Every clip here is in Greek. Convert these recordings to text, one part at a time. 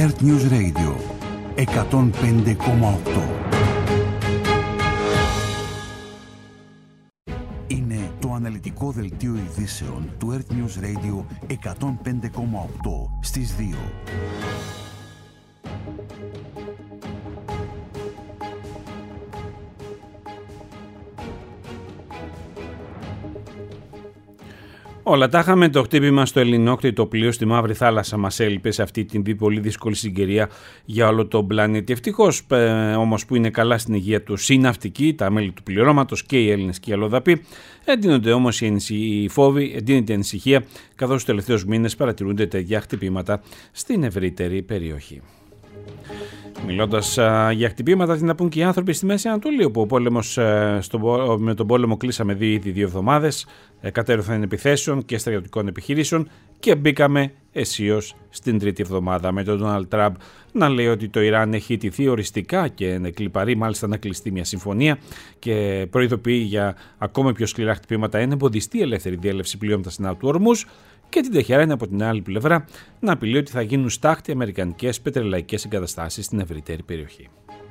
Earth News Radio 105,8. Είναι το αναλυτικό δελτίο ειδήσεων του Earth News Radio 105,8 στις 2. Όλα τα είχαμε. Το χτύπημα στο ελληνόκτητο πλοίο στη Μαύρη Θάλασσα μας έλειπε σε αυτή την πολύ δύσκολη συγκαιρία για όλο τον πλανήτη. Ευτυχώς όμως που είναι καλά στην υγεία του οι ναυτικοί, τα μέλη του πληρώματος και οι Έλληνες και οι αλλοδαποί. Εντείνονται όμως οι φόβοι, εντείνεται η ανησυχία, καθώς τους τελευταίους μήνες παρατηρούνται τέτοια χτυπήματα στην ευρύτερη περιοχή. Μιλώντας για χτυπήματα, τι να πούν και οι άνθρωποι στη Μέση Ανατολή, όπου ο πόλεμος, με τον πόλεμο κλείσαμε ήδη 2 εβδομάδες, κατέρωθεν επιθέσεων και στρατιωτικών επιχειρήσεων και μπήκαμε αισίως στην 3η εβδομάδα, με τον Ντόναλντ Τραμπ να λέει ότι το Ιράν έχει ιτηθεί οριστικά και κλιπαρεί μάλιστα να κλειστεί μια συμφωνία και προειδοποιεί για ακόμα πιο σκληρά χτυπήματα εάν εμποδιστεί η ελεύθερη διέλευση πλοίων από τα στενά του Ορμούζ. Και την Τεχεράνη από την άλλη πλευρά να απειλεί ότι θα γίνουν στάχτη αμερικανικές πετρελαϊκές εγκαταστάσεις στην ευρύτερη περιοχή.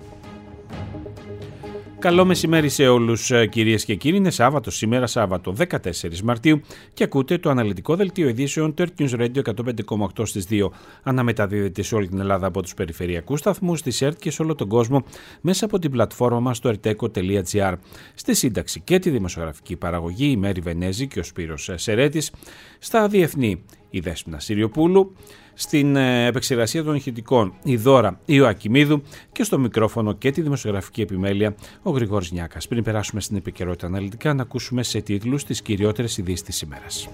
Καλό μεσημέρι σε όλους κυρίες και κύριοι. Είναι Σάββατο σήμερα, Σάββατο 14 Μαρτίου και ακούτε το αναλυτικό δελτίο ειδήσεων του Earth News Radio 105,8 στις 2. Αναμεταδίδεται σε όλη την Ελλάδα από τους περιφερειακούς σταθμούς της ΕΡΤ και σε όλο τον κόσμο μέσα από την πλατφόρμα μας στο erteco.gr. Στη σύνταξη και τη δημοσιογραφική παραγωγή η Μέρη Βενέζη και ο Σπύρος Σερέτης. Στα διεθνή η Δέσποινα Συριοπούλου. Στην επεξεργασία των ηχητικών η Δώρα Ιωακιμίδου και στο μικρόφωνο και τη δημοσιογραφική επιμέλεια ο Γρηγόρης Νιάκας. Πριν περάσουμε στην επικαιρότητα αναλυτικά, να ακούσουμε σε τίτλους τις κυριότερες ειδήσεις της ημέρας.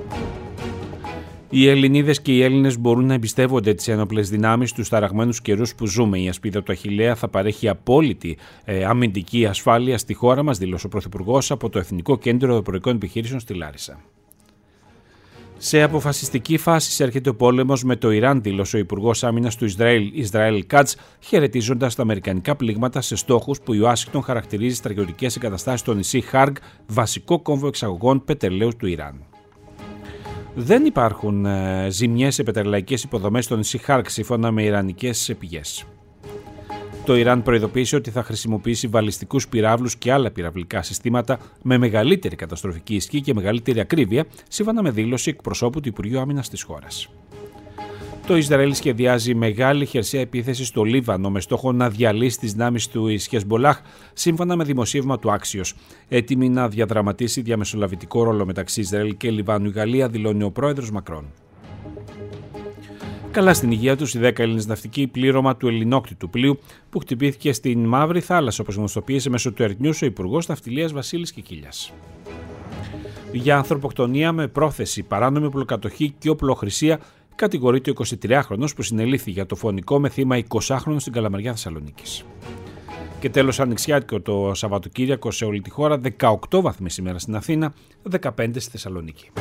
Οι Ελληνίδες και οι Έλληνες μπορούν να εμπιστεύονται τις ένοπλες δυνάμεις στους ταραγμένους καιρούς που ζούμε. Η ασπίδα του Αχιλλέα θα παρέχει απόλυτη αμυντική ασφάλεια στη χώρα μας, δήλωσε ο Πρωθυπουργός από το Εθνικό Κέντρο Αεροπορικών Επιχειρήσεων στη Λάρισα. Σε αποφασιστική φάση έρχεται ο πόλεμος με το Ιράν, δήλωσε ο Υπουργός Άμυνας του Ισραήλ Κάτς, χαιρετίζοντας τα αμερικανικά πλήγματα σε στόχους που η Ουάσιγκτον χαρακτηρίζει στρατιωτικές εγκαταστάσεις στο νησί Χάργκ, βασικό κόμβο εξαγωγών πετρελαίου του Ιράν. Δεν υπάρχουν ζημιές σε πετρελαϊκές υποδομές στο νησί Χάργκ, σύμφωνα με ιρανικές πηγές. Το Ιράν προειδοποίησε ότι θα χρησιμοποιήσει βαλιστικούς πυράβλους και άλλα πυραυλικά συστήματα με μεγαλύτερη καταστροφική ισχύ και μεγαλύτερη ακρίβεια, σύμφωνα με δήλωση εκπροσώπου του Υπουργείου Άμυνας της χώρας. Το Ισραήλ σχεδιάζει μεγάλη χερσαία επίθεση στο Λίβανο με στόχο να διαλύσει τις δυνάμεις του Χεσμπολάχ, σύμφωνα με δημοσίευμα του Άξιος. Έτοιμη να διαδραματίσει διαμεσολαβητικό ρόλο μεταξύ Ισραήλ και Λιβάνου η Γαλλία, δηλώνει ο πρόεδρος Μακρόν. Καλά στην υγεία τους οι 10 Έλληνες ναυτικοί, πλήρωμα του ελληνόκτητου πλοίου που χτυπήθηκε στην Μαύρη Θάλασσα, όπως γνωστοποίησε μέσω του Earth News ο Υπουργός Ναυτιλίας Βασίλης Κικίλιας. Για ανθρωποκτονία με πρόθεση, παράνομη οπλοκατοχή και οπλοχρησία κατηγορείται ο 23χρονος που συνελήφθη για το φωνικό με θύμα 20χρονο στην Καλαμαριά Θεσσαλονίκης. Και τέλος, ανοιξιάτικο το Σαββατοκύριακο σε όλη τη χώρα, 18 βαθμοί σήμερα στην Αθήνα, 15 στη Θεσσαλονίκη.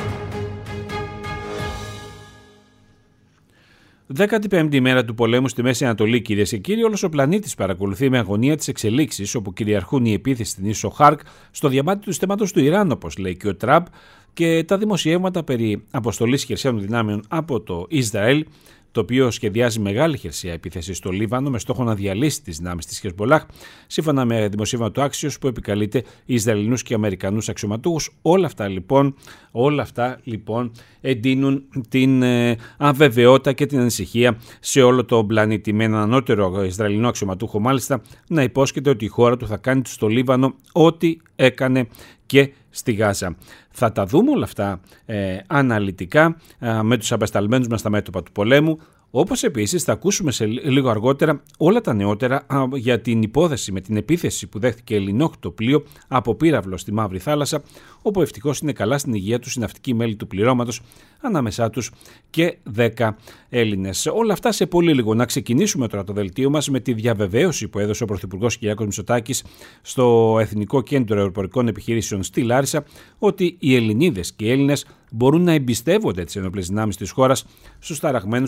15η ημέρα του πολέμου στη Μέση Ανατολή, κυρίες και κύριοι, όλος ο πλανήτης παρακολουθεί με αγωνία τις εξελίξεις όπου κυριαρχούν οι επίθεσεις στην ίσο Χάρκ στο διαμάτι του στέματος του Ιράν, όπως λέει και ο Τραμπ, και τα δημοσιεύματα περί αποστολής χερσαίων δυνάμεων από το Ισραήλ, το οποίο σχεδιάζει μεγάλη χερσαία επίθεση στο Λίβανο με στόχο να διαλύσει τις δυνάμεις της Χεσμπολάχ, σύμφωνα με δημοσίευμα του Άξιος που επικαλείται Ισραηλινούς και Αμερικανούς αξιωματούχους. Όλα αυτά λοιπόν εντείνουν την αβεβαιότητα και την ανησυχία σε όλο τον πλανήτη, με έναν ανώτερο Ισραηλινό αξιωματούχο μάλιστα να υπόσχεται ότι η χώρα του θα κάνει στο Λίβανο ό,τι έκανε και στη Γάζα. Θα τα δούμε όλα αυτά αναλυτικά με τους απεσταλμένους μας στα μέτωπα του πολέμου, όπως επίσης θα ακούσουμε σε λίγο αργότερα όλα τα νεότερα για την υπόθεση με την επίθεση που δέχτηκε ελληνόκτητο πλοίο από πύραυλο στη Μαύρη Θάλασσα, όπου ευτυχώς είναι καλά στην υγεία τους οι ναυτικοί μέλη του πληρώματος, ανάμεσά τους και 10 Έλληνες. Όλα αυτά σε πολύ λίγο. Να ξεκινήσουμε τώρα το δελτίο μας με τη διαβεβαίωση που έδωσε ο Πρωθυπουργός Κυριάκος Μητσοτάκης στο Εθνικό Κέντρο Αεροπορικών Επιχειρήσεων στη Λάρισα ότι οι Ελληνίδες και οι Έλληνες μπορούν να εμπιστεύονται τις ενόπλες δυνάμεις της χώρας στους ταραγμένους καιρούς που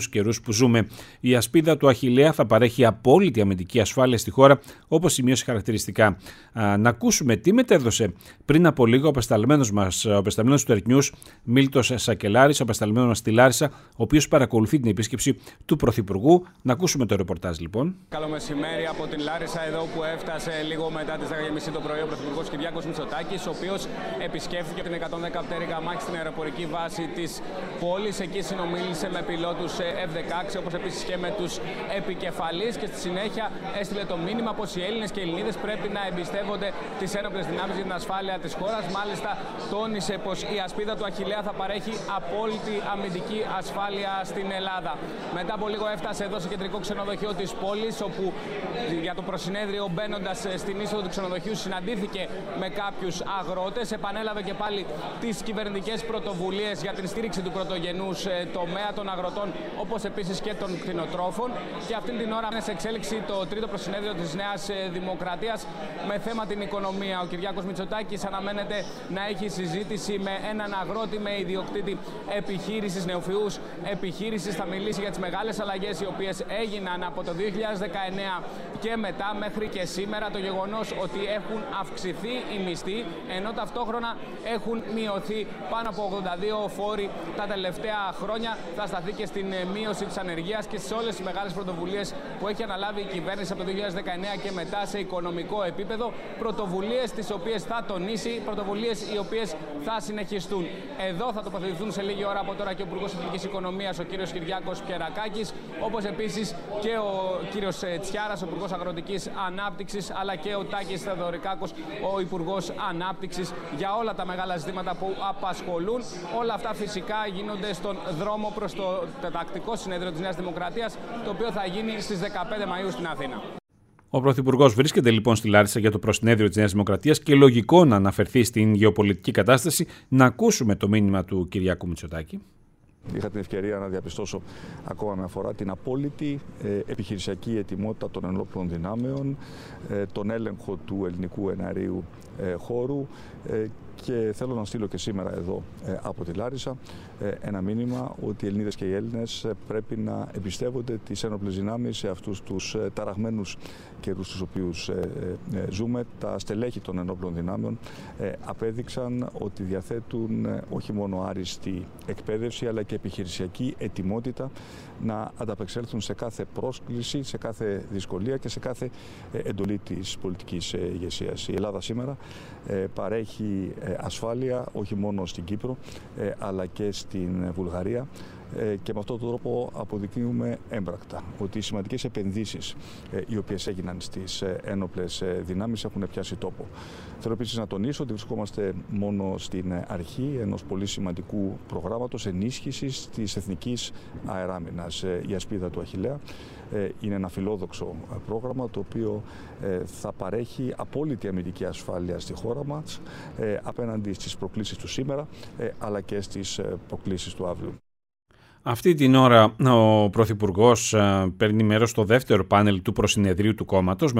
που ζούμε. Η ασπίδα του Αχιλλέα θα παρέχει απόλυτη αμυντική ασφάλεια στη χώρα, όπως σημείωσε χαρακτηριστικά. Να ακούσουμε τι μετέδωσε πριν από λίγο ο απεσταλμένος του Earth News, Μίλτος Σακελάρης, ο απεσταλμένος μας στη Λάρισα, ο οποίος παρακολουθεί την επίσκεψη του Πρωθυπουργού. Να ακούσουμε το ρεπορτάζ λοιπόν. Καλό μεσημέρι από την Λάρισα, εδώ που έφτασε λίγο μετά τις 10:30 το πρωί ο Πρωθυπουργός Κυριάκος Μητσοτάκης, ο οποίος επισκέφθηκε την 110 πτέρυγα μάχης στην αεροπορική βάση της πόλης. Εκεί συνομίλησε με πιλότους F-16, όπως επίσης και με τους επικεφαλείς, και στη συνέχεια έστειλε το μήνυμα πως οι Έλληνες και οι Ελληνίδες πρέπει να εμπιστεύονται τις ένοπλες δυνάμεις για την ασφάλεια της χώρας. Μάλιστα, τόνισε πως η ασπίδα του Αχιλλέα θα παρέχει απόλυτη αμυντική ασφάλεια στην Ελλάδα. Μετά από λίγο έφτασε εδώ στο κεντρικό ξενοδοχείο της πόλης, όπου για το προσυνέδριο, μπαίνοντας στην είσοδο του ξενοδοχείου, συναντήθηκε με κάποιους αγρότες. Επανέλαβε και πάλι τις κυβερνητικές πρωτοβουλίες για την στήριξη του πρωτογενούς τομέα των αγροτών, όπως επίσης και των κτηνοτρόφων. Και αυτήν την ώρα είναι σε εξέλιξη το τρίτο προσυνέδριο της Νέας Δημοκρατίας με θέμα την οικονομία. Ο Κυριάκος Μητσοτάκης αναμένεται να έχει συζήτηση με έναν αγρότη, με ιδιοκτήτη επιχείρησης, νεοφυούς επιχείρησης. Θα μιλήσει για τις μεγάλες αλλαγές οι οποίες έγιναν από το 2019 και μετά μέχρι και σήμερα. Το γεγονός ότι έχουν αυξηθεί οι μισθοί, ενώ ταυτόχρονα έχουν μειωθεί πάνω από 82 φόροι τα τελευταία χρόνια. Θα σταθεί και στην μείωση της ανεργίας και σε όλες τις μεγάλες πρωτοβουλίες που έχει αναλάβει η κυβέρνηση από το 2019 και μετά σε οικονομικό επίπεδο. Πρωτοβουλίες τις οποίες θα τονίσει, πρωτοβουλίες οι οποίες θα συνεχιστούν. Εδώ θα τοποθετηθούν σε λίγη ώρα από τώρα και ο Υπουργός Εθνικής Οικονομίας, ο κύριος Κυριάκος Πιερακάκης, όπως επίσης και ο κύριος Τσιάρας, ο Υπουργός Αγροτικής Ανάπτυξης, αλλά και ο Τάκης Θεοδωρικάκος, ο Υπουργός Ανάπτυξης, για όλα τα μεγάλα ζητήματα που απασχολούν. Όλα αυτά φυσικά γίνονται στον δρόμο προς το τακτικό συνέδριο της Νέας Δημοκρατίας, το οποίο θα γίνει στις 15 Μαΐου στην Αθήνα. Ο Πρωθυπουργός βρίσκεται λοιπόν στη Λάρισα για το προσυνέδριο της Νέας Δημοκρατίας και λογικό να αναφερθεί στην γεωπολιτική κατάσταση. Να ακούσουμε το μήνυμα του Κυριάκου Μητσοτάκη. Είχα την ευκαιρία να διαπιστώσω ακόμα μια φορά την απόλυτη επιχειρησιακή ετοιμότητα των ενόπλων δυνάμεων, τον έλεγχο του ελληνικού εναερίου χώρου, και θέλω να στείλω και σήμερα εδώ από τη Λάρισα ένα μήνυμα ότι οι Ελληνίδες και οι Έλληνες πρέπει να εμπιστεύονται τις ένοπλες δυνάμεις σε αυτούς τους ταραγμένους καιρούς στους οποίους ζούμε. Τα στελέχη των ενόπλων δυνάμεων απέδειξαν ότι διαθέτουν όχι μόνο άριστη εκπαίδευση, αλλά και επιχειρησιακή ετοιμότητα να ανταπεξέλθουν σε κάθε πρόσκληση, σε κάθε δυσκολία και σε κάθε εντολή της πολιτικής ηγεσίας. Η Ελλάδα σήμερα παρέχει ασφάλεια όχι μόνο στην Κύπρο, αλλά και στην Βουλγαρία, και με αυτόν τον τρόπο αποδεικνύουμε έμπρακτα ότι οι σημαντικές επενδύσεις οι οποίες έγιναν στις ένοπλες δυνάμεις έχουν πιάσει τόπο. Θέλω επίσης να τονίσω ότι βρισκόμαστε μόνο στην αρχή ενός πολύ σημαντικού προγράμματος ενίσχυσης της εθνικής αεράμινας. Η ασπίδα του Αχιλλέα είναι ένα φιλόδοξο πρόγραμμα, το οποίο θα παρέχει απόλυτη αμυντική ασφάλεια στη χώρα μας απέναντι στις προκλήσεις του σήμερα, αλλά και στις προκλήσεις του αύριο. Αυτή την ώρα ο Πρωθυπουργός παίρνει μέρος στο δεύτερο πάνελ του προσυνεδρίου του κόμματος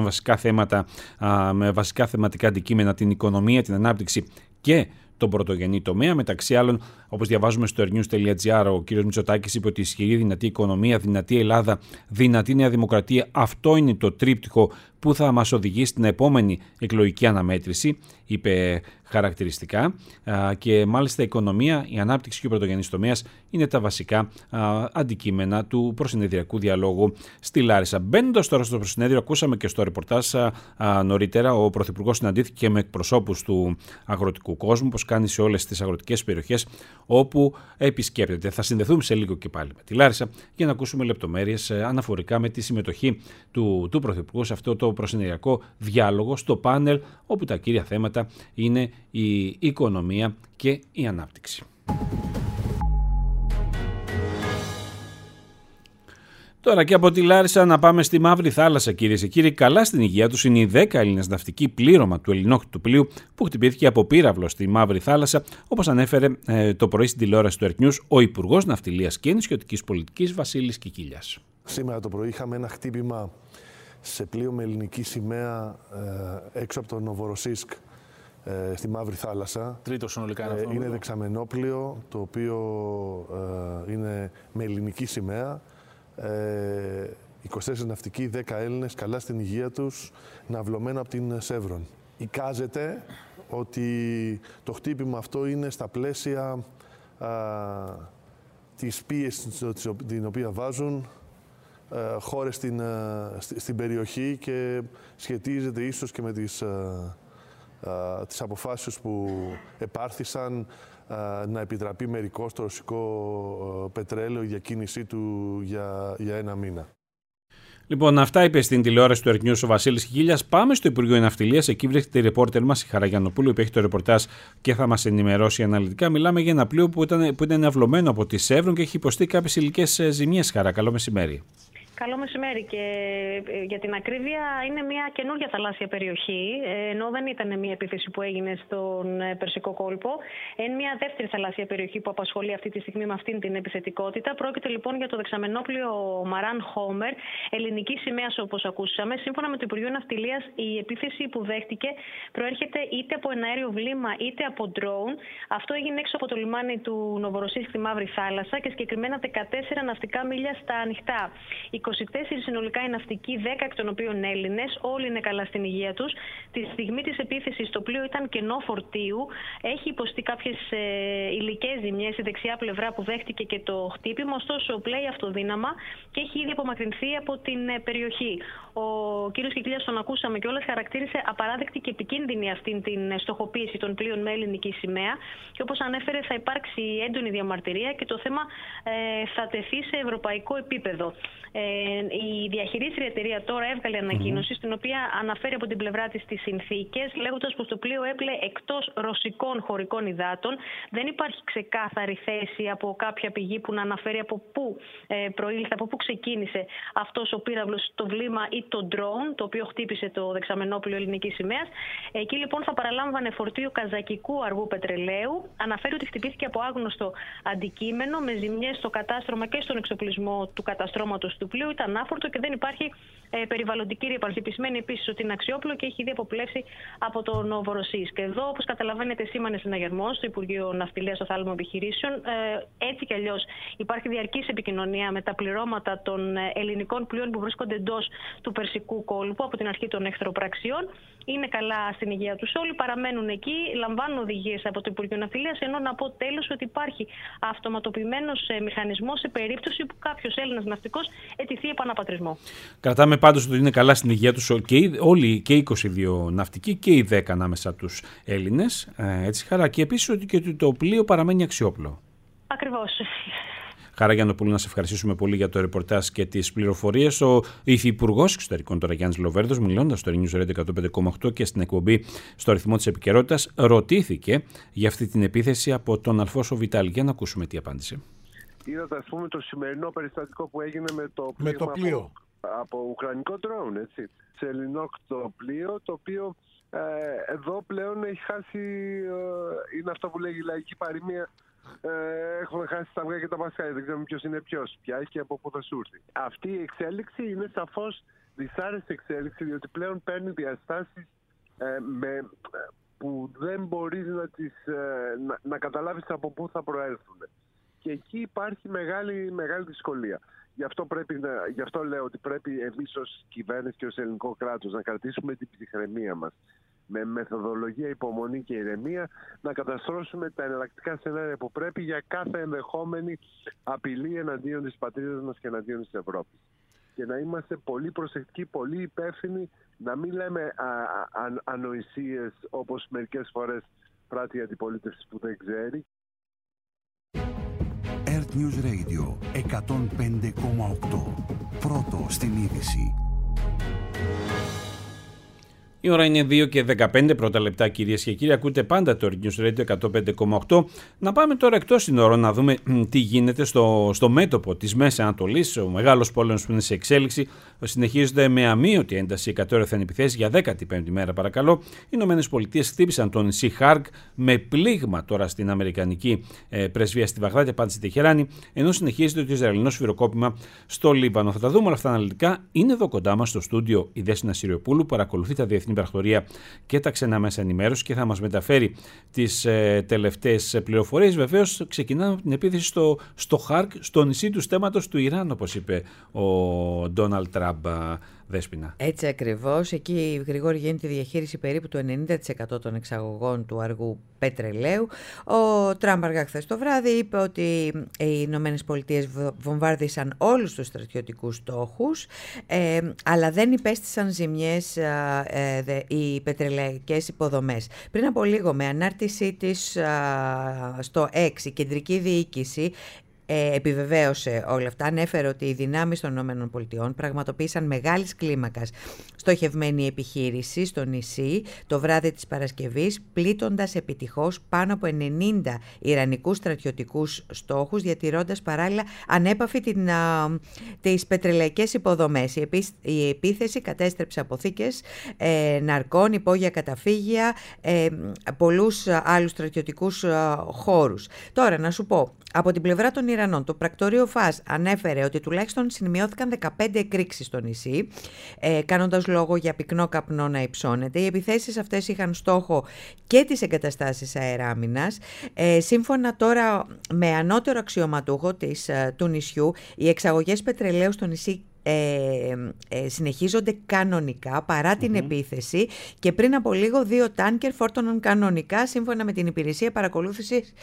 με βασικά θεματικά αντικείμενα την οικονομία, την ανάπτυξη και τον πρωτογενή τομέα. Μεταξύ άλλων, όπως διαβάζουμε στο earnews.gr, ο κ. Μητσοτάκης είπε ότι ισχυρή, δυνατή οικονομία, δυνατή Ελλάδα, δυνατή Νέα Δημοκρατία, αυτό είναι το τρίπτυχο που θα μας οδηγήσει στην επόμενη εκλογική αναμέτρηση, είπε χαρακτηριστικά, και μάλιστα η οικονομία, η ανάπτυξη και ο πρωτογενής τομέας είναι τα βασικά αντικείμενα του προσυνεδριακού διαλόγου στη Λάρισα. Μπαίνοντας τώρα στο προσυνέδριο, ακούσαμε και στο ρεπορτάζ νωρίτερα, ο Πρωθυπουργός συναντήθηκε με εκπροσώπους του αγροτικού κόσμου, όπως κάνει σε όλες τις αγροτικές περιοχές όπου επισκέπτεται. Θα συνδεθούμε σε λίγο και πάλι με τη Λάρισα για να ακούσουμε λεπτομέρειες αναφορικά με τη συμμετοχή του Πρωθυπουργού σε αυτό το προσυνεδριακό διάλογο στο πάνελ, όπου τα κύρια θέματα είναι η οικονομία και η ανάπτυξη. Τώρα και από τη Λάρισα να πάμε στη Μαύρη Θάλασσα, κυρίες και κύριοι. Καλά στην υγεία τους είναι οι 10 Έλληνες ναυτικοί πλήρωμα του ελληνόχτου πλοίου που χτυπήθηκε από πύραυλο στη Μαύρη Θάλασσα, όπως ανέφερε το πρωί στην τηλεόραση του Earth News ο Υπουργός Ναυτιλίας και Νησιωτικής Πολιτικής Βασίλης Κικίλιας. Σήμερα το πρωί είχαμε ένα χτύπημα σε πλοίο με ελληνική σημαία έξω από το Νοβοροσίσκ στη Μαύρη Θάλασσα. Τρίτο συνολικά είναι αυτό. Είναι δεξαμενό πλοίο, το οποίο είναι με ελληνική σημαία. 24 ναυτικοί, 10 Έλληνες, καλά στην υγεία τους, ναυλωμένα από την Σεύρον. Εικάζεται ότι το χτύπημα αυτό είναι στα πλαίσια της πίεσης την οποία βάζουν χώρες στην περιοχή και σχετίζεται ίσως και με τις αποφάσεις που επάρθησαν να επιτραπεί μερικώς το ρωσικό πετρέλαιο, η διακίνησή του για ένα μήνα. Λοιπόν, αυτά είπε στην τηλεόραση του Earth News ο Βασίλης Κικίλιας. Πάμε στο Υπουργείο Ναυτιλίας. Εκεί βρίσκεται η ρεπόρτερ μας, η Χαρά Γιαννοπούλου, που έχει το ρεπορτάζ και θα μας ενημερώσει αναλυτικά. Μιλάμε για ένα πλοίο που ήταν αυλωμένο από τη Σεύρον και έχει υποστεί κάποιες υλικές ζημιές. Χαρά, καλό μεσημέρι. Καλό μεσημέρι, και για την ακρίβεια είναι μια καινούργια θαλάσσια περιοχή, ενώ δεν ήταν μια επίθεση που έγινε στον Περσικό κόλπο. Είναι μια δεύτερη θαλάσσια περιοχή που απασχολεί αυτή τη στιγμή με αυτήν την επιθετικότητα. Πρόκειται λοιπόν για το δεξαμενόπλοιο Maran Homer, ελληνική σημαία όπως ακούσαμε. Σύμφωνα με το Υπουργείο Ναυτιλίας, η επίθεση που δέχτηκε προέρχεται είτε από ένα αέριο βλήμα είτε από drone. Αυτό έγινε έξω από το λιμάνι του Νοβοροσίσκ στη Μαύρη Θάλασσα και συγκεκριμένα 14 ναυτικά μίλια στα ανοιχτά. 24 συνολικά οι ναυτικοί, 10 εκ των οποίων Έλληνες, όλοι είναι καλά στην υγεία τους. Τη στιγμή της επίθεσης το πλοίο ήταν κενό φορτίου, έχει υποστεί κάποιες υλικές ζημιές στη δεξιά πλευρά που δέχτηκε και το χτύπημα, ωστόσο πλέει αυτοδύναμα και έχει ήδη απομακρυνθεί από την περιοχή. Ο κύριος Κικίλιας, τον ακούσαμε κιόλας, χαρακτήρισε απαράδεκτη και επικίνδυνη αυτήν την στοχοποίηση των πλοίων με ελληνική σημαία και όπως ανέφερε θα υπάρξει έντονη διαμαρτυρία και το θέμα θα τεθεί σε ευρωπαϊκό επίπεδο. Η διαχειρίστρια εταιρεία τώρα έβγαλε ανακοίνωση στην οποία αναφέρει από την πλευρά της τις συνθήκες, λέγοντας πως το πλοίο έπλεε εκτός ρωσικών χωρικών υδάτων. Δεν υπάρχει ξεκάθαρη θέση από κάποια πηγή που να αναφέρει από πού προήλθε, από πού ξεκίνησε αυτός ο πύραυλος, το βλήμα ή το drone, το οποίο χτύπησε το δεξαμενόπλοιο ελληνικής σημαίας. Εκεί λοιπόν θα παραλάμβανε φορτίο καζακικού αργού πετρελαίου. Αναφέρει ότι χτυπήθηκε από άγνωστο αντικείμενο με ζημιές στο κατάστρωμα και στον εξοπλισμό του καταστρώματος του πλοίου. Ήταν άφορτο και δεν υπάρχει περιβαλλοντική ρήπανση. Επισημαίνει επίσης ότι είναι αξιόπλο και έχει ήδη αποπλέψει από το Νοβοροσίσκ. Εδώ, όπως καταλαβαίνετε, σήμανε συναγερμός στο Υπουργείο Ναυτιλίας στο Θάλαμο Επιχειρήσεων. Έτσι κι αλλιώς υπάρχει διαρκής επικοινωνία με τα πληρώματα των ελληνικών πλοίων που βρίσκονται εντός του Περσικού κόλπου από την αρχή των εχθροπραξιών. Είναι καλά στην υγεία τους όλοι, παραμένουν εκεί, λαμβάνουν οδηγίες από το Υπουργείο Ναυτιλίας. Ενώ να πω τέλος ότι υπάρχει αυτοματοποιημένος μηχανισμός σε περίπτωση που κάποιος Έλληνας ναυτικός αιτηθεί επαναπατρισμό. Κρατάμε πάντως ότι είναι καλά στην υγεία τους όλοι και οι 22 ναυτικοί και οι 10 ανάμεσα τους Έλληνες. Έτσι, Χαρά. Και επίσης ότι και το πλοίο παραμένει αξιόπλο. Ακριβώς. Χαρά Γιαννοπούλου, να σε ευχαριστήσουμε πολύ για το ρεπορτάζ και τις πληροφορίες. Ο Υφυπουργός Εξωτερικών τώρα, Γιάννης Λοβέρδος, μιλώντας στο News Radio 105,8 και στην εκπομπή στο ρυθμό της επικαιρότητας, ρωτήθηκε για αυτή την επίθεση από τον Αλφόσο Βιτάλη. Για να ακούσουμε τι απάντησε. Είδατε, ας πούμε, το σημερινό περιστατικό που έγινε με το πλοίο. Από ουκρανικό drone, έτσι. Σε ελληνόκτο πλοίο, το οποίο εδώ πλέον έχει χάσει, είναι αυτό που λέγει η λαϊκή παροιμία, έχουμε χάσει τα αυγά και τα πασχάλια, δεν ξέρουμε ποιος είναι ποιος πια και από πού θα σου έρθει. Αυτή η εξέλιξη είναι σαφώς δυσάρεστη εξέλιξη, διότι πλέον παίρνει διαστάσεις που δεν μπορείς να καταλάβεις από πού θα προέλθουν. Και εκεί υπάρχει μεγάλη δυσκολία. Γι' αυτό λέω ότι πρέπει εμείς ως κυβέρνηση και ως ελληνικό κράτος να κρατήσουμε την ψυχραιμία μας. Με μεθοδολογία, υπομονή και ηρεμία να καταστρώσουμε τα εναλλακτικά σενάρια που πρέπει για κάθε ενδεχόμενη απειλή εναντίον της πατρίδας μας και εναντίον της Ευρώπης. Και να είμαστε πολύ προσεκτικοί, πολύ υπεύθυνοι, να μην λέμε ανοησίες όπως μερικές φορές πράττει η αντιπολίτευση που δεν ξέρει. Earth News Radio 105,8. Πρώτο στην είδηση. Η ώρα είναι 2 και 15 πρώτα λεπτά, κυρίες και κύριοι. Ακούτε πάντα το News Radio 105,8. Να πάμε τώρα εκτός συνόρων να δούμε τι γίνεται στο μέτωπο της Μέσης Ανατολής. Ο μεγάλος πόλεμος που είναι σε εξέλιξη συνεχίζονται με αμύωτη ένταση εκατέρωθεν επιθέσεις για 15η μέρα, παρακαλώ. Οι Ηνωμένες Πολιτείες χτύπησαν το νησί Χάρκ με πλήγμα τώρα στην Αμερικανική πρεσβεία στη Βαγδάτη, απάντησε στη Τεχεράνη, ενώ συνεχίζεται το Ισραηλινό σφυροκόπημα στο Λίβανο. Θα τα δούμε όλα αυτά αναλυτικά. Είναι εδώ κοντά μας στο στούντιο η Δέσποινα Συριοπούλου, παρακολουθεί τα διεθνή Διεθνή Πρακτορία και τα ξένα μέσα ενημέρωση και θα μας μεταφέρει τις τελευταίες πληροφορίες. Βεβαίως, ξεκινάμε την επίθεση στο Χαρκ, στο νησί του στέματος του Ιράν, όπως είπε ο Ντόναλντ Τραμπ. Δέσποινα. Έτσι ακριβώς. Εκεί, Γρηγόρη, γίνεται η διαχείριση περίπου του 90% των εξαγωγών του αργού πετρελαίου. Ο Τραμπ αργά χθες το βράδυ είπε ότι οι Ηνωμένες Πολιτείες βομβάρδισαν όλους τους στρατιωτικούς στόχους, αλλά δεν υπέστησαν ζημιές οι πετρελαϊκές υποδομές. Πριν από λίγο, με ανάρτησή της στο X, η κεντρική διοίκηση επιβεβαίωσε όλα αυτά. Ανέφερε ότι οι δυνάμεις των ΗΠΑ πραγματοποίησαν μεγάλης κλίμακας στοχευμένη επιχείρηση στο νησί το βράδυ της Παρασκευής, πλήττοντας επιτυχώς πάνω από 90 ιρανικούς στρατιωτικούς στόχους, διατηρώντας παράλληλα ανέπαφη τις πετρελαϊκές υποδομές. Η επίθεση κατέστρεψε αποθήκες ναρκών, υπόγεια καταφύγια, πολλούς άλλους στρατιωτικούς χώρους. Τώρα, να σου πω, από την πλευρά των Ιρανών, το πρακτορείο ΦΑΣ ανέφερε ότι τουλάχιστον σημειώθηκαν 15 εκρήξεις στο νησί, κάνοντας λόγο για πυκνό καπνό να υψώνεται. Οι επιθέσεις αυτές είχαν στόχο και τις εγκαταστάσεις αεράμινας. Σύμφωνα τώρα με ανώτερο αξιωματούχο του νησιού, οι εξαγωγές πετρελαίου στο νησί συνεχίζονται κανονικά παρά την επίθεση, και πριν από λίγο 2 τάνκερ φόρτωναν κανονικά, σύμφωνα με την υπηρεσία παρακολούθησης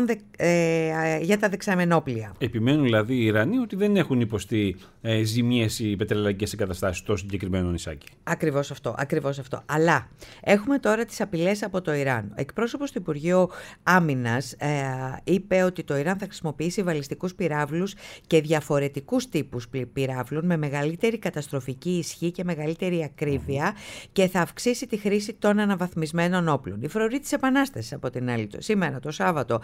για τα δεξαμενόπλια. Επιμένουν δηλαδή οι Ιρανοί ότι δεν έχουν υποστεί ζημίες οι πετρελαϊκές εγκαταστάσεις στο συγκεκριμένο νησάκι. Ακριβώς αυτό. Αλλά έχουμε τώρα τις απειλές από το Ιράν. Ο εκπρόσωπος του Υπουργείου Άμυνας είπε ότι το Ιράν θα χρησιμοποιήσει βαλιστικούς πυράβλους και διαφορετικούς τύπους πυράβλων με μεγαλύτερη καταστροφική ισχύ και μεγαλύτερη ακρίβεια, και θα αυξήσει τη χρήση των αναβαθμισμένων όπλων. Οι φρουροί της Επανάστασης, από την άλλη, σήμερα το Σάββατο,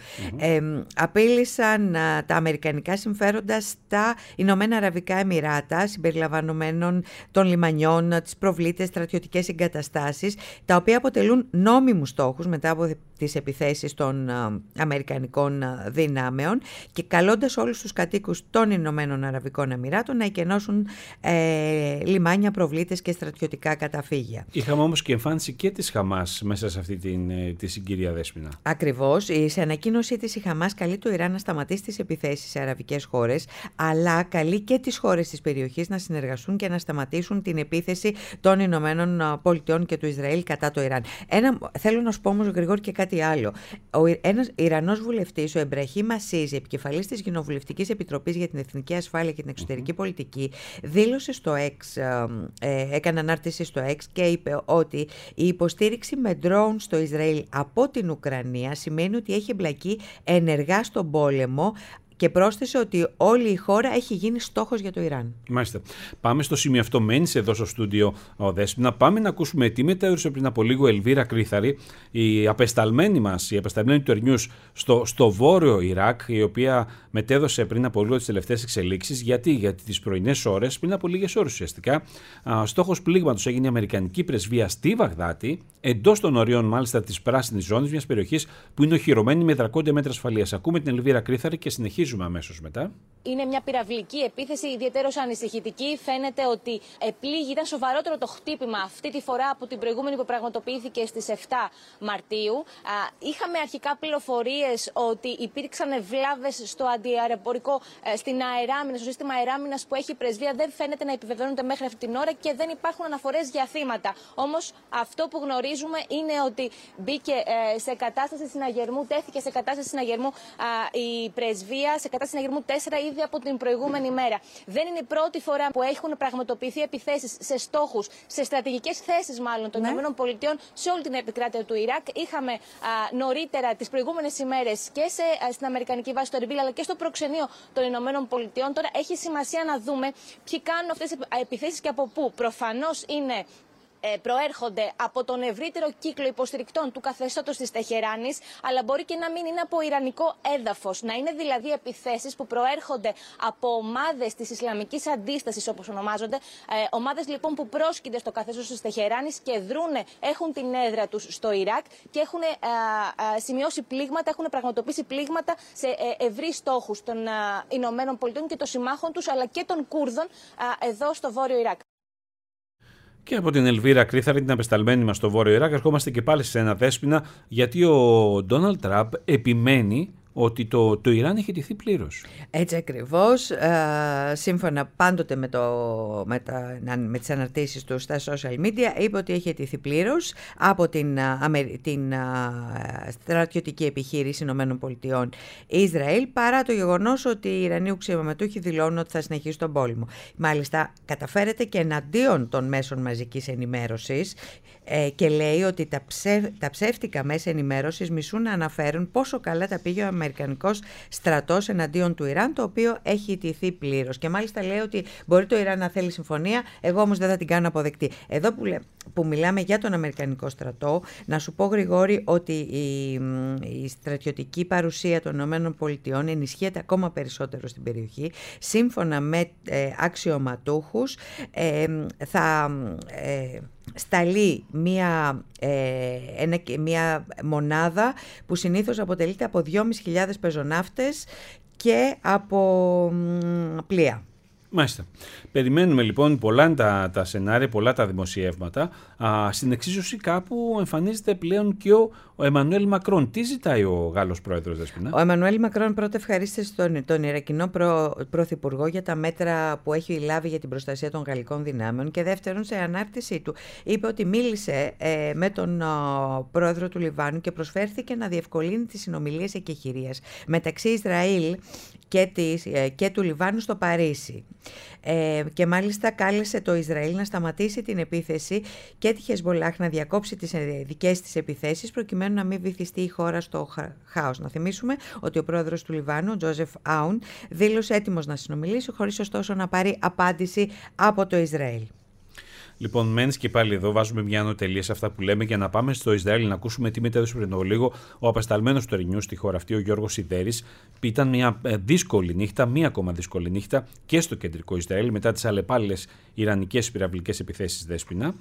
απείλησαν τα αμερικανικά συμφέροντα στα Ηνωμένα Αραβικά Εμιράτα, συμπεριλαμβανομένων των λιμανιών, τις προβλήτες, στρατιωτικές εγκαταστάσεις, τα οποία αποτελούν νόμιμους στόχους μετά από τις επιθέσεις των αμερικανικών δυνάμεων, και καλώντας όλους τους κατοίκους των Ηνωμένων Αραβικών Εμιράτων να εκενώσουν λιμάνια, προβλήτες και στρατιωτικά καταφύγια. Είχαμε όμως και εμφάνιση και της Χαμάς μέσα σε αυτή τη συγκυρία, Δέσποινα. Ακριβώς. Σε ανακοίνωσή της, η Χαμάς καλεί το Ιράν να σταματήσει τις επιθέσεις σε αραβικές χώρες, αλλά καλεί και τις χώρες της περιοχής να συνεργαστούν και να σταματήσουν την επίθεση των Ηνωμένων Πολιτειών και του Ισραήλ κατά το Ιράν. Θέλω να σου πω όμως, Γρηγόρη, και κάτι άλλο. Ένας Ιρανός βουλευτής, ο Εμπραχήμ Ασίζη, επικεφαλής της Κοινοβουλευτικής Επιτροπής για την Εθνική Ασφάλεια και την Εξωτερική Πολιτική, δήλωσε στο X, έκανε ανάρτηση στο X και είπε ότι η υποστήριξη με ντρόουν στο Ισραήλ από την Ουκρανία σημαίνει ότι έχει εμπλακεί ενεργά στον πόλεμο, και πρόσθεσε ότι όλη η χώρα έχει γίνει στόχος για το Ιράν. Μάλιστα. Πάμε στο σημείο αυτό. Μένεις εδώ στο στούντιο, Δέσποινα. Πάμε να ακούσουμε τι μετέδωσε πριν από λίγο Ελβίρα Κρύθαρη, η απεσταλμένη μας, η απεσταλμένη του Ερνιούς στο βόρειο Ιράκ, η οποία μετέδωσε πριν από λίγο τις τελευταίες εξελίξεις. Γιατί τις πρωινές ώρες, πριν από λίγες ώρες ουσιαστικά, στόχος πλήγματος έγινε η Αμερικανική πρεσβεία στη Βαγδάτη, εντός των ορίων μάλιστα της πράσινης ζώνης, μιας περιοχής που είναι οχυρωμένη με δρακόντια μέτρα ασφαλείας. Ακούμε την Ελβίρα Κρύθαρη και συνεχίζουμε αμέσως μετά. Είναι μια πυραυλική επίθεση, ιδιαίτερως ανησυχητική. Φαίνεται ότι ήταν σοβαρότερο το χτύπημα αυτή τη φορά από την προηγούμενη που πραγματοποιήθηκε στις 7 Μαρτίου. Είχαμε αρχικά πληροφορίες ότι υπήρξαν βλάβες στο αντιαεροπορικό, στην αεράμινα, στο σύστημα αεράμινας που έχει η πρεσβεία. Δεν φαίνεται να επιβεβαιώνονται μέχρι αυτή την ώρα και δεν υπάρχουν αναφορές για θύματα. Όμως αυτό που γνωρίζουμε είναι ότι μπήκε σε κατάσταση συναγερμού, τέθηκε σε κατάσταση συναγερμού η πρεσβεία, σε κατάσταση συναγερμού 4 ήδη από την προηγούμενη μέρα. Δεν είναι η πρώτη φορά που έχουν πραγματοποιηθεί επιθέσεις σε στόχους, σε στρατηγικές θέσεις μάλλον των ΗΠΑ σε όλη την επικράτεια του Ιράκ. Είχαμε νωρίτερα τις προηγούμενες ημέρες και στην Αμερικανική βάση στο Ερμπίλ, αλλά και στο προξενείο των ΗΠΑ. Τώρα έχει σημασία να δούμε ποιοι κάνουν αυτές τις επιθέσεις και από πού. Προφανώς προέρχονται από τον ευρύτερο κύκλο υποστηρικτών του καθεστώτος της Τεχεράνης, αλλά μπορεί και να μην είναι από ιρανικό έδαφος. Να είναι δηλαδή επιθέσεις που προέρχονται από ομάδες της Ισλαμικής Αντίστασης, όπως ονομάζονται. Ομάδες λοιπόν που πρόσκυνται στο καθεστώς της Τεχεράνης και έχουν την έδρα τους στο Ιράκ και έχουν σημειώσει πλήγματα, έχουν πραγματοποιήσει πλήγματα σε ευρύ στόχους των Ηνωμένων Πολιτειών και των συμμάχων τους, αλλά και των Κούρδων εδώ στο βόρειο Ιράκ. Και από την Ελβίρα Κρύθαρη, την απεσταλμένη μας στο Βόρειο Ιράκ, ερχόμαστε και πάλι σε ένα Δέσποινα, γιατί ο Ντόναλντ Τραμπ επιμένει ότι το Ιράν έχει τηθεί πλήρως. Έτσι ακριβώς, σύμφωνα πάντοτε με τις αναρτήσεις του στα social media, είπε ότι έχει τηθεί πλήρως από την στρατιωτική επιχείρηση ΗΠΑ Ισραήλ, παρά το γεγονός ότι οι Ιρανοί αξιωματούχοι δηλώνουν ότι θα συνεχίσει τον πόλεμο. Μάλιστα, καταφέρεται και εναντίον των μέσων μαζικής ενημέρωσης και λέει ότι τα ψεύτικα μέσα ενημέρωσης μισούν να αναφέρουν πόσο καλά τα πήγε ο Αμερικανικός στρατός εναντίον του Ιράν, το οποίο έχει ιτηθεί πλήρως. Και μάλιστα λέει ότι μπορεί το Ιράν να θέλει συμφωνία, εγώ όμως δεν θα την κάνω αποδεκτή. Εδώ που μιλάμε για τον Αμερικανικό στρατό, να σου πω, Γρηγόρη, ότι η στρατιωτική παρουσία των ΗΠΑ ενισχύεται ακόμα περισσότερο στην περιοχή. Σύμφωνα με αξιωματούχους, θα σταλεί μια μονάδα που συνήθως αποτελείται από 2.500 πεζοναύτες και από πλοία. Μάλιστα. Περιμένουμε λοιπόν πολλά τα σενάρια, πολλά τα δημοσιεύματα. Στην εξίσωση κάπου εμφανίζεται πλέον και ο Εμμανουέλ Μακρόν. Τι ζητάει ο Γάλλος πρόεδρος, Δεσποιნა? Ο Εμμανουέλ Μακρόν πρώτα ευχαρίστησε τον Ιρακινό πρωθυπουργό για τα μέτρα που έχει λάβει για την προστασία των γαλλικών δυνάμεων, και δεύτερον, σε ανάρτησή του είπε ότι μίλησε με τον πρόεδρο του Λιβάνου και προσφέρθηκε να διευκολύνει τις συνομιλίες εκεχηρίας μεταξύ Ισραήλ και του Λιβάνου στο Παρίσι. Και μάλιστα κάλεσε το Ισραήλ να σταματήσει την επίθεση και τη Χεσμολάχ να διακόψει τις δικές της επιθέσεις, προκειμένου να μην βυθιστεί η χώρα στο χάος. Να θυμίσουμε ότι ο πρόεδρος του Λιβάνου, ο Τζόζεφ Άουν, δήλωσε έτοιμος να συνομιλήσει, χωρίς ωστόσο να πάρει απάντηση από το Ισραήλ. Λοιπόν, μένεις και πάλι εδώ, βάζουμε μια ανωτελεία σε αυτά που λέμε για να πάμε στο Ισραήλ να ακούσουμε τι μετέδωσε πριν από λίγο ο απεσταλμένος του Ερνιού στη χώρα αυτή, ο Γιώργος Σιδέρης. Ήταν μια δύσκολη νύχτα, μία ακόμα δύσκολη νύχτα και στο κεντρικό Ισραήλ μετά τις αλλεπάλληλες ιρανικές πυραυλικές επιθέσεις, Δέσποινα.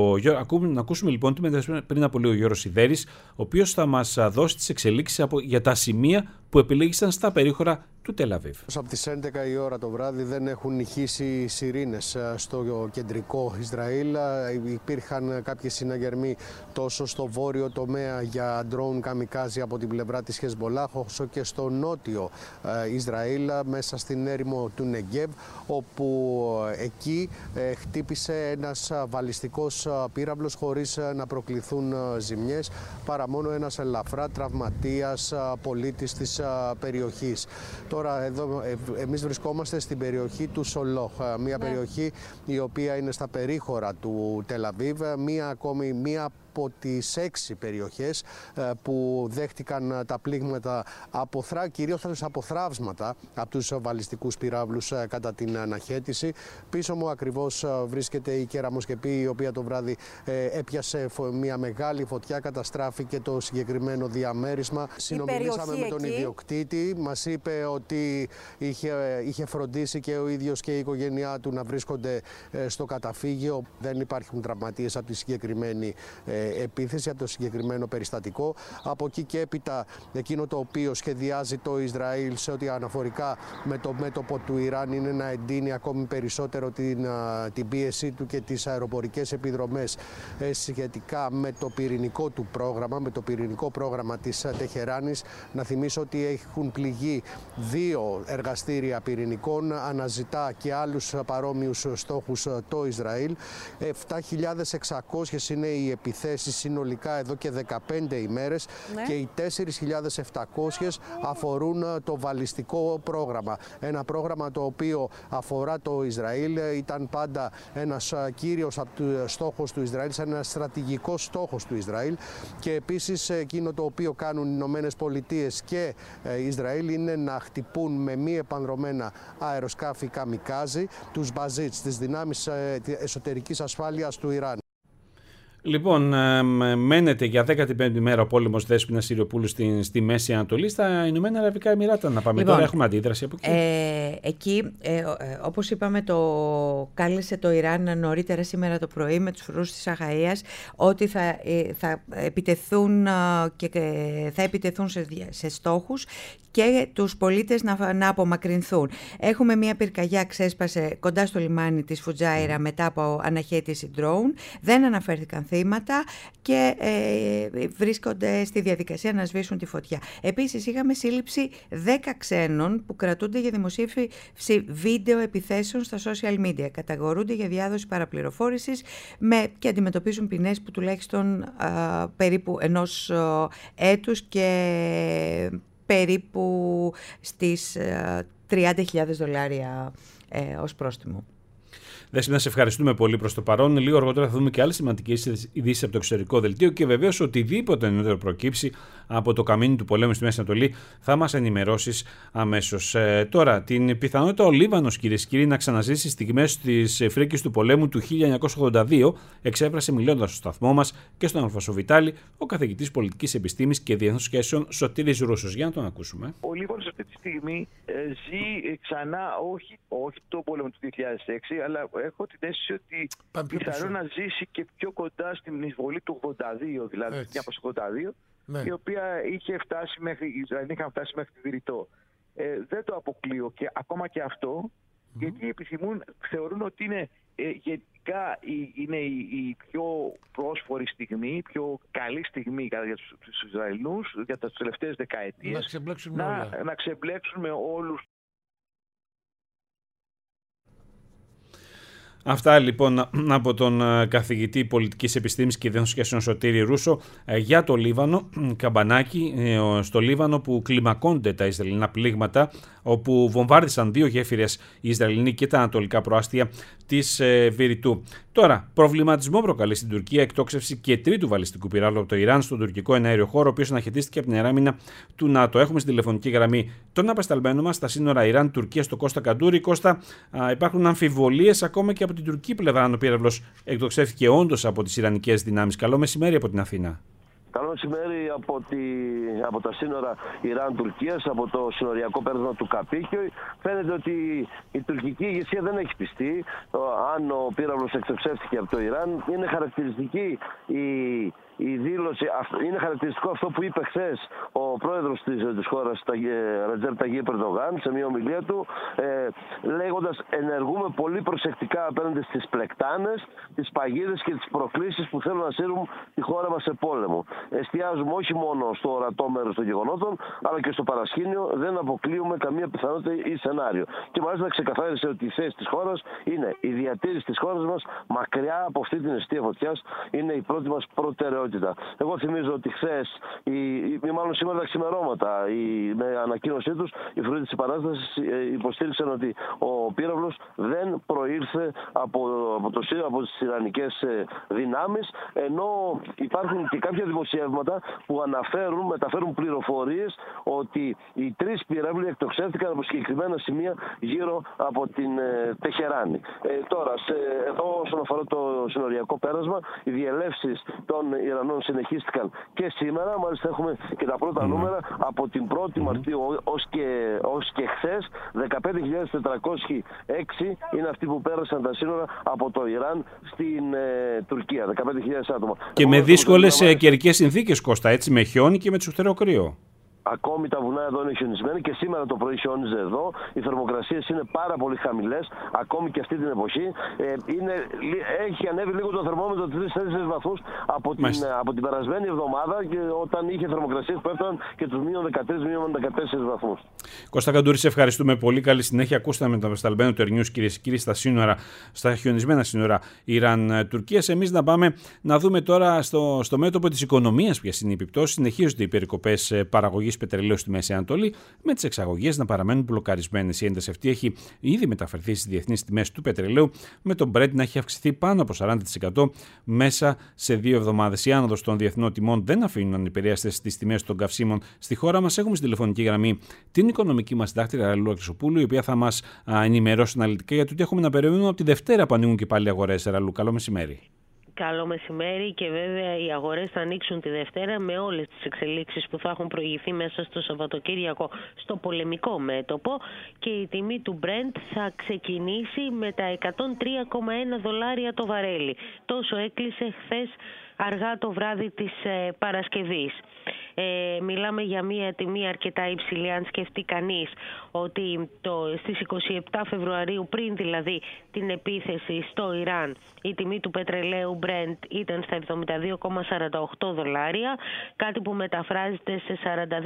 Να ακούσουμε λοιπόν τι μετέδωσε πριν από λίγο ο Γιώργος Σιδέρης, ο οποίος θα μας δώσει τις εξελίξεις για τα σημεία που επιλέγησαν στα περίχωρα του Τελαβίβ. Από τις 11 η ώρα το βράδυ δεν έχουν ηχήσει σιρήνες στο κεντρικό Ισραήλ. Υπήρχαν κάποιοι συναγερμοί τόσο στο βόρειο τομέα για ντρόουν καμικάζι από την πλευρά της Χεσμολάχ, όσο και στο νότιο Ισραήλ, μέσα στην έρημο του Νεγκέβ, όπου εκεί χτύπησε ένας βαλιστικός πύραυλος χωρίς να προκληθούν ζημιές, παρά μόνο ένας ελαφρά τραυματίας πολίτης της περιοχής. Τώρα εδώ εμείς βρισκόμαστε στην περιοχή του Σολόχ, μια περιοχή η οποία είναι στα περίχωρα του Τελαβίβ, μία από τις 6 περιοχές που δέχτηκαν τα πλήγματα κυρίως από θραύσματα από τους βαλιστικούς πυράβλους κατά την αναχέτηση. Πίσω μου ακριβώς βρίσκεται η κεραμοσκεπή, η οποία το βράδυ έπιασε μια μεγάλη φωτιά, καταστράφηκε το συγκεκριμένο διαμέρισμα. Συνομιλήσαμε με τον ιδιοκτήτη, μας είπε ότι είχε φροντίσει και ο ίδιος και η οικογένειά του να βρίσκονται στο καταφύγιο. Δεν υπάρχουν τραυματίες από τη συγκεκριμένη επίθεση, από το συγκεκριμένο περιστατικό. Από εκεί και έπειτα, εκείνο το οποίο σχεδιάζει το Ισραήλ σε ό,τι αναφορικά με το μέτωπο του Ιράν είναι να εντείνει ακόμη περισσότερο την πίεσή του και τις αεροπορικές επιδρομές σχετικά με το πυρηνικό του πρόγραμμα, με το πυρηνικό πρόγραμμα της Τεχεράνης. Να θυμίσω ότι έχουν πληγεί 2 εργαστήρια πυρηνικών, αναζητά και άλλους παρόμοιους στόχους το Ισραήλ. 7.600 είναι οι επιθέσεις συνολικά εδώ και 15 ημέρες, και οι 4.700 αφορούν το βαλιστικό πρόγραμμα. Ένα πρόγραμμα το οποίο αφορά το Ισραήλ, ήταν πάντα ένας κύριος στόχος του Ισραήλ, ένας στρατηγικός στόχος του Ισραήλ, και επίσης εκείνο το οποίο κάνουν οι Ηνωμένες Πολιτείες και Ισραήλ είναι να χτυπούν με μη επανδρωμένα αεροσκάφη καμικάζι τους μπαζίτς, τις δυνάμεις εσωτερικής ασφάλειας του Ιράν. Λοιπόν, μένεται για 15η μέρα ο πόλεμος Δέσποινα Συριοπούλου στη Μέση Ανατολή, στα Ηνωμένα Αραβικά Εμιράτα. Να πάμε τώρα, έχουμε αντίδραση από εκεί. Εκεί, όπως είπαμε, κάλεσε το Ιράν νωρίτερα σήμερα το πρωί με τους φρουρούς της Αχαΐας ότι θα επιτεθούν σε στόχους και τους πολίτες να απομακρυνθούν. Έχουμε μια πυρκαγιά, ξέσπασε κοντά στο λιμάνι της Φουτζάιρα μετά από αναχέτηση drone. Δεν αναφέρθηκαν θύματα και βρίσκονται στη διαδικασία να σβήσουν τη φωτιά. Επίσης είχαμε σύλληψη 10 ξένων που κρατούνται για δημοσίευση βίντεο επιθέσεων στα social media. Κατηγορούνται για διάδοση παραπληροφόρησης και αντιμετωπίζουν ποινές που τουλάχιστον περίπου 1 έτους και περίπου στις $30,000 ως πρόστιμο. Δέσποινα, να σε ευχαριστούμε πολύ προς το παρόν. Λίγο αργότερα θα δούμε και άλλες σημαντικές ειδήσεις από το εξωτερικό δελτίο και βεβαίως οτιδήποτε νεότερο προκύψει από το καμίνι του πολέμου στη Μέση Ανατολή θα μας ενημερώσεις αμέσως. Τώρα, την πιθανότητα ο Λίβανος, κυρίες και κύριοι, να ξαναζήσει στιγμές της φρίκης του πολέμου του 1982 εξέφρασε μιλώντας στο σταθμό μας και στον Αλφασοβιτάλη ο καθηγητής πολιτικής επιστήμης και διεθνών σχέσεων Σωτήρης Ρούσος. Για να τον ακούσουμε. Ο Λίβανος αυτή τη στιγμή ζει ξανά, όχι το πόλεμο του 2006, αλλά έχω την αίσθηση ότι πιθανόν να ζήσει και πιο κοντά στην εισβολή του 82, δηλαδή του 1982, η οποία είχαν φτάσει μέχρι τη Βηρητό. Δεν το αποκλείω και ακόμα και αυτό, γιατί θεωρούν ότι είναι γενικά είναι η πιο πρόσφορη στιγμή, η πιο καλή στιγμή για τους Ισραηλινούς για τις τελευταίες δεκαετίες να ξεμπλέξουν με όλους. Αυτά λοιπόν από τον καθηγητή πολιτικής επιστήμης και διεθνών σχέσεων Σωτήρη Ρούσο για το Λίβανο. Καμπανάκι στο Λίβανο που κλιμακώνται τα Ισραηλινά πλήγματα, όπου βομβάρδισαν 2 γέφυρες οι Ισραηλινοί και τα ανατολικά προάστια της Βηρητού. Τώρα, προβληματισμό προκαλεί στην Τουρκία εκτόξευση και 3ου βαλιστικού πυράλου από το Ιράν στον τουρκικό εναέριο χώρο, ο οποίος αναχαιτίστηκε από την αεράμινα του ΝΑΤΟ. Έχουμε στην τηλεφωνική γραμμή τον απεσταλμένο μας στα σύνορα Ιράν-Τουρκία, στο Κώστα Καντούρη. Κώστα, υπάρχουν αμφιβολίες ακόμα και από την τουρκική πλευρά αν ο πύραυλος εκτοξεύθηκε όντως από τις ιρανικές δυνάμεις. Καλό μεσημέρι από την Αθήνα. Καλό μεσημέρι από τα σύνορα Ιράν-Τουρκίας, από το συνοριακό πέρασμα του Καπίκιο. Φαίνεται ότι η τουρκική ηγεσία δεν έχει πιστεί αν ο πύραυλος εκτοξεύτηκε από το Ιράν. Είναι χαρακτηριστική η δήλωση, είναι χαρακτηριστικό αυτό που είπε χθες ο πρόεδρος της χώρας, Ρετζέπ Ταγιίπ Ερντογάν, σε μια ομιλία του, λέγοντας ενεργούμε πολύ προσεκτικά απέναντι στις πλεκτάνες, τις παγίδες και τις προκλήσεις που θέλουν να σύρουν τη χώρα μας σε πόλεμο. Εστιάζουμε όχι μόνο στο ορατό μέρος των γεγονότων, αλλά και στο παρασκήνιο. Δεν αποκλείουμε καμία πιθανότητα ή σενάριο. Και μάλιστα ξεκαθάρισε ότι η θέση της χώρας είναι η διατήρηση της χώρας μας μακριά από αυτή την αιστεία φωτιάς, είναι η πρώτη μας προτεραιότητα. Εγώ θυμίζω ότι χθες, ή μάλλον σήμερα τα ξημερώματα, με ανακοίνωσή τους, οι Φρουροί της Επανάστασης υποστήριξαν ότι ο πύραυλος δεν προήλθε από τις ιρανικές δυνάμεις, ενώ υπάρχουν και κάποια δημοσιεύματα που μεταφέρουν πληροφορίες ότι οι 3 πυράβλοι εκτοξεύτηκαν από συγκεκριμένα σημεία γύρω από την Τεχεράνη. Τώρα, εδώ όσον αφορά το συνοριακό πέρασμα, οι διελεύσεις των Ιρανών συνεχίστηκαν και σήμερα. Μάλιστα έχουμε και τα πρώτα νούμερα από την 1η Μαρτίου ως και χθες. 15.406 είναι αυτοί που πέρασαν τα σύνορα από το Ιράν στην Τουρκία. 15.000 άτομα. Και με δύσκολες καιρικές συνθήκες, Κώστα, έτσι, με χιόνι και με τσουχτερό κρύο. Ακόμη τα βουνά εδώ είναι χιονισμένα και σήμερα το πρωί χιόνιζε εδώ. Οι θερμοκρασίες είναι πάρα πολύ χαμηλές, ακόμη και αυτή την εποχή. Έχει ανέβει λίγο το θερμόμετρο 3-4 βαθμούς από την περασμένη εβδομάδα, και όταν είχε θερμοκρασίες που έφταναν και τους -13-14 βαθμούς. Κώστα Καντούρη, σε ευχαριστούμε πολύ. Καλή συνέχεια. Ακούσαμε το απεσταλμένο του Ερνιούς, κυρίες και κύριοι, στα χιονισμένα σύνορα Ιράν-Τουρκίας. Εμείς να πάμε να δούμε τώρα στο μέτωπο της οικονομίας ποιες είναι οι επιπτώσεις. Συνεχίζονται οι περικοπές παραγωγής πετρελαίου στη Μέση Ανατολή, με τις εξαγωγές να παραμένουν μπλοκαρισμένες. Η ένταση αυτή έχει ήδη μεταφερθεί στις διεθνείς τιμές του πετρελαίου, με τον Brent να έχει αυξηθεί πάνω από 40% μέσα σε 2 εβδομάδες. Η άνοδος των διεθνών τιμών δεν αφήνουν ανεπηρέαστες στις τιμές των καυσίμων στη χώρα μας. Έχουμε στη τηλεφωνική γραμμή την οικονομική μας συντάκτρια Ραλού Αξοπούλου, η οποία θα μας ενημερώσει αναλυτικά για το τι έχουμε να περιμένουμε από τη Δευτέρα που ανοίγουν και πάλι οι αγορές. Ραλού, καλό μεσημέρι. Καλό μεσημέρι, και βέβαια οι αγορές θα ανοίξουν τη Δευτέρα με όλες τις εξελίξεις που θα έχουν προηγηθεί μέσα στο Σαββατοκύριακο στο πολεμικό μέτωπο, και η τιμή του Brent θα ξεκινήσει με τα $103,1 το βαρέλι. Τόσο έκλεισε χθες αργά το βράδυ της Παρασκευής. Μιλάμε για μια τιμή αρκετά υψηλή, αν σκεφτεί κανείς ότι στις 27 Φεβρουαρίου, πριν δηλαδή την επίθεση στο Ιράν, η τιμή του πετρελαίου Brent ήταν στα $72,48, κάτι που μεταφράζεται σε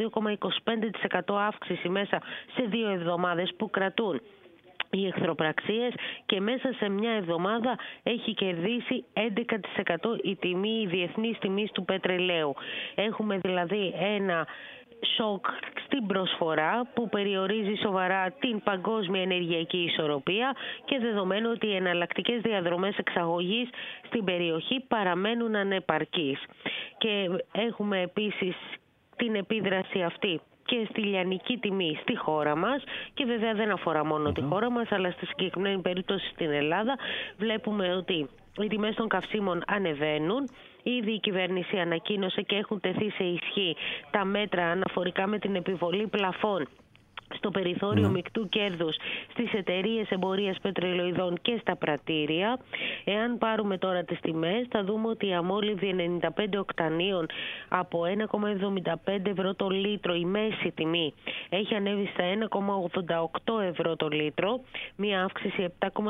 42,25% αύξηση μέσα σε 2 εβδομάδες που κρατούν οι εχθροπραξίες, και μέσα σε μια εβδομάδα έχει κερδίσει 11% η διεθνής τιμή του πετρελαίου. Έχουμε δηλαδή ένα σοκ στην προσφορά που περιορίζει σοβαρά την παγκόσμια ενεργειακή ισορροπία, και δεδομένου ότι οι εναλλακτικές διαδρομές εξαγωγής στην περιοχή παραμένουν ανεπαρκείς. Και έχουμε επίσης την επίδραση αυτή και στη λιανική τιμή στη χώρα μας, και βέβαια δεν αφορά μόνο τη χώρα μας, αλλά στη συγκεκριμένη περίπτωση στην Ελλάδα βλέπουμε ότι οι τιμές των καυσίμων ανεβαίνουν. Ήδη η κυβέρνηση ανακοίνωσε και έχουν τεθεί σε ισχύ τα μέτρα αναφορικά με την επιβολή πλαφών στο περιθώριο μεικτού κέρδους στις εταιρείες εμπορίας πετρελοειδών και στα πρατήρια. Εάν πάρουμε τώρα τις τιμές, θα δούμε ότι η αμόλυβη 95 οκτανίων από 1,75 ευρώ το λίτρο, η μέση τιμή, έχει ανέβει στα 1,88 ευρώ το λίτρο, μία αύξηση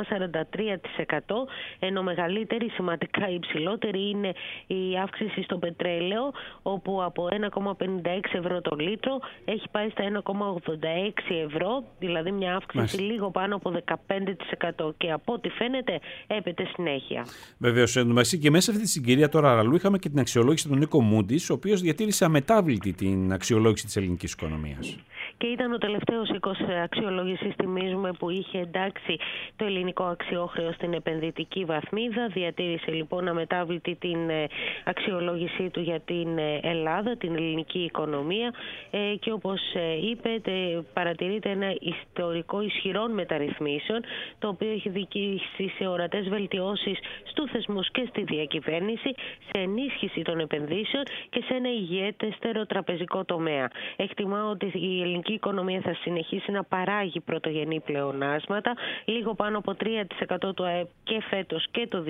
7,43%, ενώ μεγαλύτερη, σημαντικά υψηλότερη, είναι η αύξηση στο πετρέλαιο, όπου από 1,56 ευρώ το λίτρο έχει πάει στα 1,86 ευρώ, δηλαδή μια αύξηση λίγο πάνω από 15%, και από ό,τι φαίνεται έπεται συνέχεια. Βεβαίως, εντωμεταξύ και μέσα σε αυτή τη συγκυρία τώρα, Αραλού, είχαμε και την αξιολόγηση του Νίκο Μούντις, ο οποίος διατήρησε αμετάβλητη την αξιολόγηση της ελληνικής οικονομίας. Και ήταν ο τελευταίος οίκος αξιολόγησης, θυμίζουμε, που είχε εντάξει το ελληνικό αξιόχρεο στην επενδυτική βαθμίδα. Διατήρησε λοιπόν αμετάβλητη την αξιολόγησή του για την Ελλάδα, την ελληνική οικονομία, και όπως είπε, παρατηρείται ένα ιστορικό ισχυρών μεταρρυθμίσεων, το οποίο έχει οδηγήσει σε ορατές βελτιώσεις στους θεσμούς και στη διακυβέρνηση, σε ενίσχυση των επενδύσεων και σε ένα υγιέστερο τραπεζικό τομέα. Εκτιμά ότι η ελληνική οικονομία θα συνεχίσει να παράγει πρωτογενή πλεονάσματα, λίγο πάνω από 3% του ΑΕΠ και φέτος και το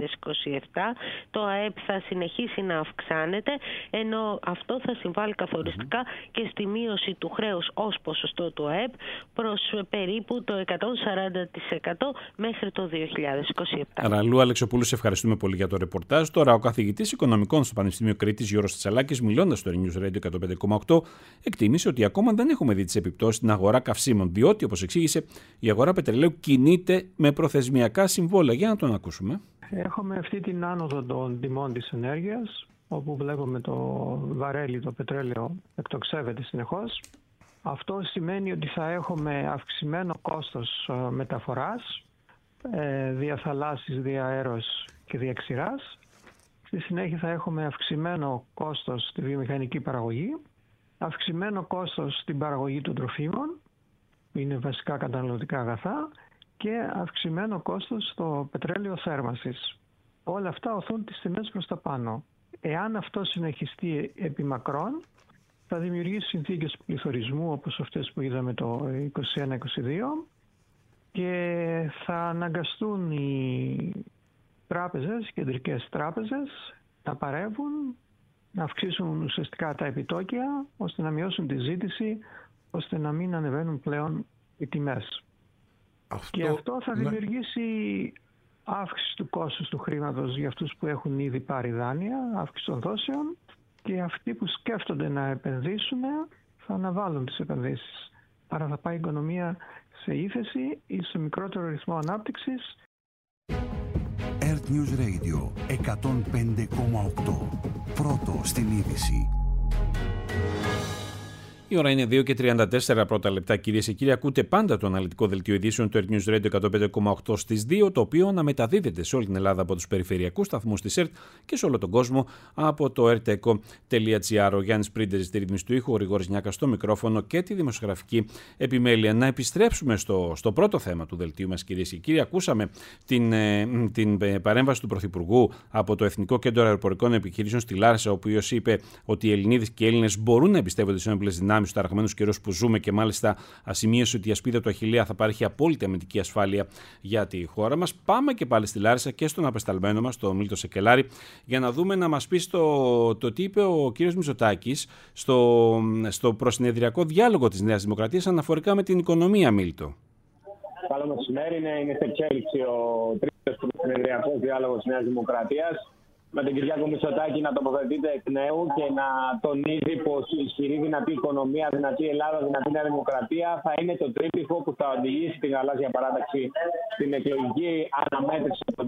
2027. Το ΑΕΠ θα συνεχίσει να αυξάνεται, ενώ αυτό θα συμβάλλει καθοριστικά και στη μείωση του χρέους ως ποσοστό του ΑΕΠ προς περίπου το 140% μέχρι το 2027. Αραλού Αλεξοπούλου, σε ευχαριστούμε πολύ για το ρεπορτάζ. Τώρα ο καθηγητής οικονομικών στο Πανεπιστήμιο Κρήτης, Γιώργος Τσαλάκης, μιλώντας στο News Radio 105,8, εκτίμησε ότι ακόμα δεν έχουμε δει τις επιπτώσεις στην αγορά καυσίμων, διότι, όπως εξήγησε, η αγορά πετρελαίου κινείται με προθεσμιακά συμβόλαια. Για να τον ακούσουμε. Έχουμε αυτή την άνοδο των τιμών της ενέργειας, όπου βλέπουμε το βαρέλι, το πετρέλαιο, εκτοξεύεται συνεχώς. Αυτό σημαίνει ότι θα έχουμε αυξημένο κόστος μεταφοράς, δια θαλάσσης, δια αέρος και δια ξηράς. Στη συνέχεια θα έχουμε αυξημένο κόστος στη βιομηχανική παραγωγή, αυξημένο κόστος στην παραγωγή των τροφίμων, που είναι βασικά καταναλωτικά αγαθά, και αυξημένο κόστος στο πετρέλαιο θέρμανσης. Όλα αυτά οθούν τις τιμές προς τα πάνω. Εάν αυτό συνεχιστεί επί μακρόν, θα δημιουργήσει συνθήκες πληθωρισμού όπως αυτές που είδαμε το 2021-2022, και θα αναγκαστούν οι τράπεζες, οι κεντρικές τράπεζες, να παρεύουν, να αυξήσουν ουσιαστικά τα επιτόκια, ώστε να μειώσουν τη ζήτηση, ώστε να μην ανεβαίνουν πλέον οι τιμές. Και αυτό θα δημιουργήσει αύξηση του κόστους του χρήματος για αυτούς που έχουν ήδη πάρει δάνεια, αύξηση των δόσεων, και αυτοί που σκέφτονται να επενδύσουν θα αναβάλουν τις επενδύσεις. Άρα θα πάει η οικονομία σε ύφεση ή σε μικρότερο ρυθμό ανάπτυξης. Earth News Radio 105,8. Πρώτο στην είδηση. Η ώρα είναι 2:34 πρώτα λεπτά, κυρίες και κύριοι. Ακούτε πάντα το αναλυτικό δελτίο ειδήσεων του Earth News Radio 105,8 στις 2, το οποίο αναμεταδίδεται σε όλη την Ελλάδα από τους περιφερειακούς σταθμούς της ΕΡΤ και σε όλο τον κόσμο από το erteco.gr. Ο Γιάννης Πρίντεζης στη ρύθμιση του ήχου, ο Γρηγόρης Νιάκας στο μικρόφωνο και τη δημοσιογραφική επιμέλεια. Να επιστρέψουμε στο πρώτο θέμα του δελτίου μας, κυρίες και κύριοι. Ακούσαμε την παρέμβαση του Πρωθυπουργού από το Εθνικό Κέντρο Αεροπορικών Επιχειρήσεων στη Λάρισα, ο οποίος είπε ότι οι Ελληνίδες και οι Έλληνες μπορούν να εμπιστεύονται τις ένοπλες δυνάμεις δυνάμεις, του ταραγμένους καιρούς που ζούμε, και μάλιστα ασημείωσε ότι η ασπίδα του Αχιλλέα θα παρέχει απόλυτη αμυντική ασφάλεια για τη χώρα μας. Πάμε και πάλι στη Λάρισα και στον απεσταλμένο μας, τον Μίλτο Σεκελάρη, για να δούμε, να μας πει το τι είπε ο κύριος Μητσοτάκης στο προσυνεδριακό διάλογο της Νέας Δημοκρατίας αναφορικά με την οικονομία, Μίλτο. Καλό μεσημέρι. Είναι σε εξέλιξη ο τρίτος προσυνεδριακός διάλογος της Νέας Δημοκρατίας, με τον Κυριάκο Μητσοτάκη να τοποθετείται εκ νέου και να τονίζει πως η ισχυρή δυνατή οικονομία, δυνατή Ελλάδα, δυνατή Νέα Δημοκρατία θα είναι το τρίπτυχο που θα οδηγήσει την γαλάζια παράταξη στην εκλογική αναμέτρηση το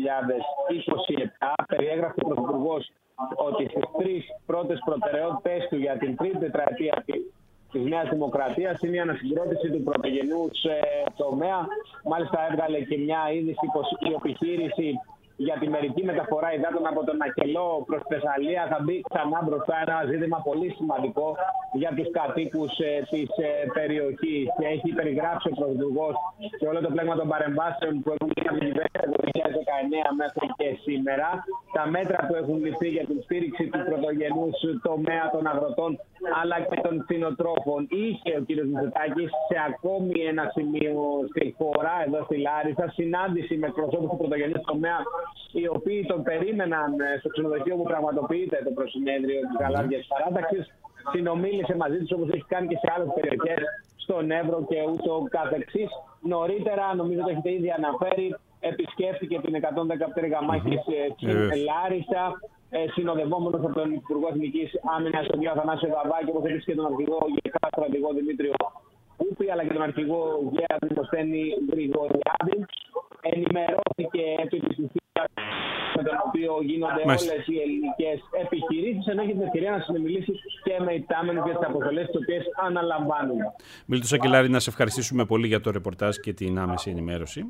2027. Περιέγραφε ο Πρωθυπουργός ότι στις τρεις πρώτες προτεραιότητες του για την τρίτη τετραετία της Νέας Δημοκρατίας είναι η ανασυγκρότηση του πρωτογενούς τομέα. Μάλιστα έβγαλε και μια είδηση πως η επιχείρηση για τη μερική μεταφορά υδάτων από τον Ακελό προς Θεσσαλία θα μπει ξανά μπροστά, ένα ζήτημα πολύ σημαντικό για τους κατοίκους της περιοχής. Και έχει περιγράψει ο Πρωθυπουργός και όλο το πλέγμα των παρεμβάσεων που έχουν γίνει από την κυβέρνηση το 2019 μέχρι και σήμερα, τα μέτρα που έχουν ληφθεί για την στήριξη του πρωτογενούς τομέα των αγροτών αλλά και των κτηνοτρόφων. Είχε ο κ. Μητσοτάκης σε ακόμη ένα σημείο στη χώρα, εδώ στη Λάρισα, συνάντηση με προσώπους του πρωτογενούς τομέα, οι οποίοι τον περίμεναν στο ξενοδοχείο που πραγματοποιείται το προσυνέδριο της γαλάζιας παράταξης. Συνομίλησε μαζί τους όπως έχει κάνει και σε άλλες περιοχές, στον Εύρο και ούτω καθεξής. Νωρίτερα, νομίζω το έχετε ήδη αναφέρει, επισκέφθηκε την 110 πτέρυγα μάχης στην Λάρισα, συνοδευόμενος από τον Υπουργό Εθνικής Άμυνας, τον κ. Αθανάσιο Δαβάκη, όπως επίσης και τον αρχηγό ΓΕΚΑ στρατηγό Δημήτριο Κούπη, αλλά και τον αρχηγό ΓΕΑ Δημοσθένη Γρηγοριάδη. Ενημερώθηκε επί της ουσίας με τον οποίο γίνονται όλες οι ελληνικές επιχειρήσεις, ενώ έχει την ευκαιρία να συνομιλήσει και με υπτάμενους για τις αποστολές τις οποίες αναλαμβάνουν. Μίλτο Σακελάρη, να σε ευχαριστήσουμε πολύ για το ρεπορτάζ και την άμεση ενημέρωση.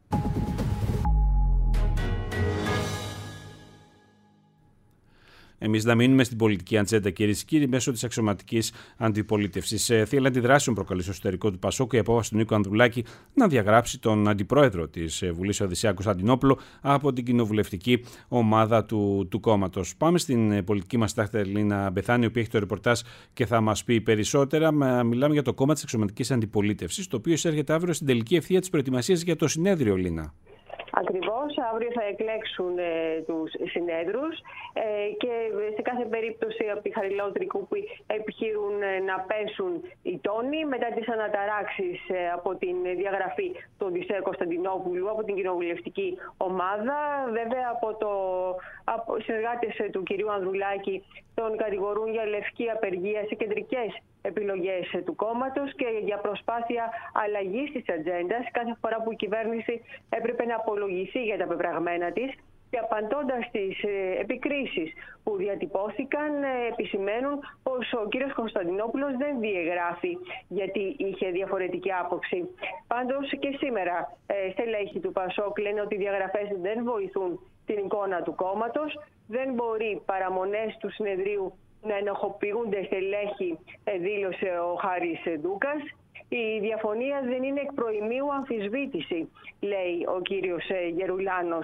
Εμείς να μείνουμε στην πολιτική ατζέντα, κυρίες και κύριοι, μέσω της αξιωματικής αντιπολίτευσης. Θύελλα αντιδράσεων προκαλεί στο εσωτερικό του Πασόκ η απόφαση του Νίκου Ανδρουλάκη να διαγράψει τον αντιπρόεδρο της Βουλής, Οδυσσέα Κωνσταντινόπουλο, από την κοινοβουλευτική ομάδα του κόμματος. Πάμε στην πολιτική μας τάχτη Ελίνα Μπεθάνη, η οποία έχει το ρεπορτάζ και θα μας πει περισσότερα. Μιλάμε για το κόμμα της αξιωματικής αντιπολίτευσης, το οποίο εισέρχεται αύριο στην τελική ευθεία της προετοιμασίας για το συνέδριο, Ελίνα. Ακριβώς, αύριο θα εκλέξουν τους συνέδρους και σε κάθε περίπτωση από τη Χαριλάου που επιχείρουν να πέσουν οι τόνοι μετά τις αναταράξεις από την διαγραφή του Οδυσσέα Κωνσταντινόπουλου από την κοινοβουλευτική ομάδα. Βέβαια από συνεργάτες του κυρίου Ανδρουλάκη τον κατηγορούν για λευκή απεργία σε κεντρικές επιλογές του κόμματος και για προσπάθεια αλλαγής της ατζέντας κάθε φορά που η κυβέρνηση έπρεπε να απολογηθεί για τα πεπραγμένα της, και απαντώντας στις επικρίσεις που διατυπώθηκαν επισημαίνουν πως ο κύριος Κωνσταντινόπουλος δεν διεγράφει γιατί είχε διαφορετική άποψη. Πάντως και σήμερα στελέχη του Πασόκ λένε ότι οι διαγραφές δεν βοηθούν την εικόνα του κόμματος, δεν μπορεί παραμονές του συνεδρίου να ενοχοποιούνται στελέχη, δήλωσε ο Χάρης Ντούκας. Η διαφωνία δεν είναι εκ προημίου αμφισβήτηση, λέει ο κύριος Γερουλάνος.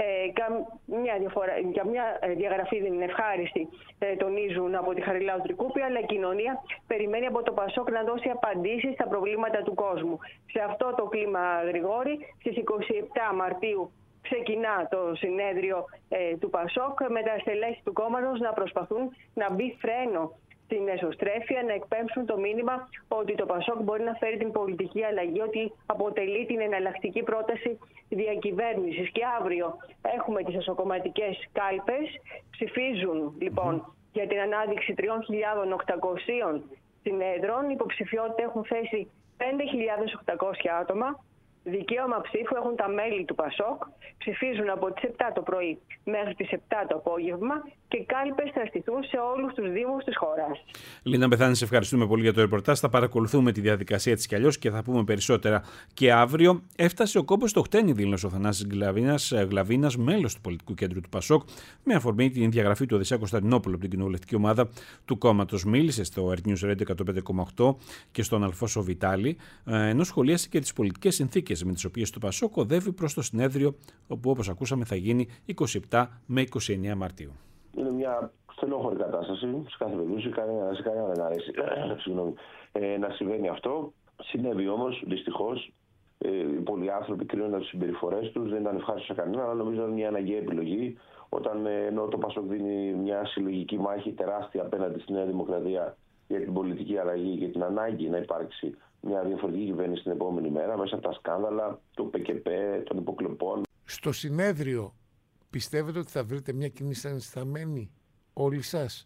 Μια διαγραφή δεν είναι ευχάριστη, τονίζουν από τη Χαριλάου Τρικούπη, αλλά η κοινωνία περιμένει από το Πασόκ να δώσει απαντήσεις στα προβλήματα του κόσμου. Σε αυτό το κλίμα, Γρηγόρη, στις 27 Μαρτίου ξεκινά το συνέδριο του Πασόκ με τα στελέχη του κόμματος να προσπαθούν να μπει φρένο στην εσωστρέφεια, να εκπέμψουν το μήνυμα ότι το Πασόκ μπορεί να φέρει την πολιτική αλλαγή, ότι αποτελεί την εναλλακτική πρόταση διακυβέρνησης. Και αύριο έχουμε τις εσωκομματικές κάλπες. Ψηφίζουν λοιπόν για την ανάδειξη 3.800 συνέδρων. Υποψηφιότητα έχουν θέσει 5.800 άτομα. Δικαίωμα ψήφου έχουν τα μέλη του Πασόκ, ψηφίζουν από τις 7 το πρωί μέχρι τις 7 το απόγευμα και κάλπες θα στηθούν σε όλους τους δήμους της χώρας. Λίνα Μπεθάνη, σε ευχαριστούμε πολύ για το ρεπορτάζ. Θα παρακολουθούμε τη διαδικασία της κι αλλιώς και θα πούμε περισσότερα και αύριο. Έφτασε ο κόμπος στο χτένι, δήλωσε ο Θανάσης Γλαβίνας, μέλος του πολιτικού κέντρου του Πασόκ, με αφορμή την διαγραφή του Οδυσσέα Κωνσταντινόπουλου από την κοινοβουλευτική ομάδα του κόμματος. Μίλησε στο Earth News Radio 105,8 και στον Αλφόσο Βιτάλη, ενώ σχολίασε και τις πολιτικές συνθήκες με τις οποίες το Πασόκ οδεύει προς το συνέδριο, όπου όπως ακούσαμε θα γίνει 27 με 29 Μαρτίου. Είναι μια στενόχωρη κατάσταση. Σε κάθε περίπτωση, σε κανένα δεν αρέσει να συμβαίνει αυτό. Συνέβη όμως, δυστυχώς. Πολλοί άνθρωποι κρίνονταν τις συμπεριφορές τους, δεν ήταν ευχάριστο σε κανένα, αλλά νομίζω είναι μια αναγκαία επιλογή. Όταν ενώ το ΠΑΣΟΚ δίνει μια συλλογική μάχη τεράστια απέναντι στη Νέα Δημοκρατία για την πολιτική αλλαγή και την ανάγκη να υπάρξει μια διαφορετική κυβέρνηση την επόμενη μέρα, μέσα από τα σκάνδαλα του ΠΚΠ, των υποκλοπών. Στο συνέδριο πιστεύετε ότι θα βρείτε μια κοινή συνισταμένη όλοι σας?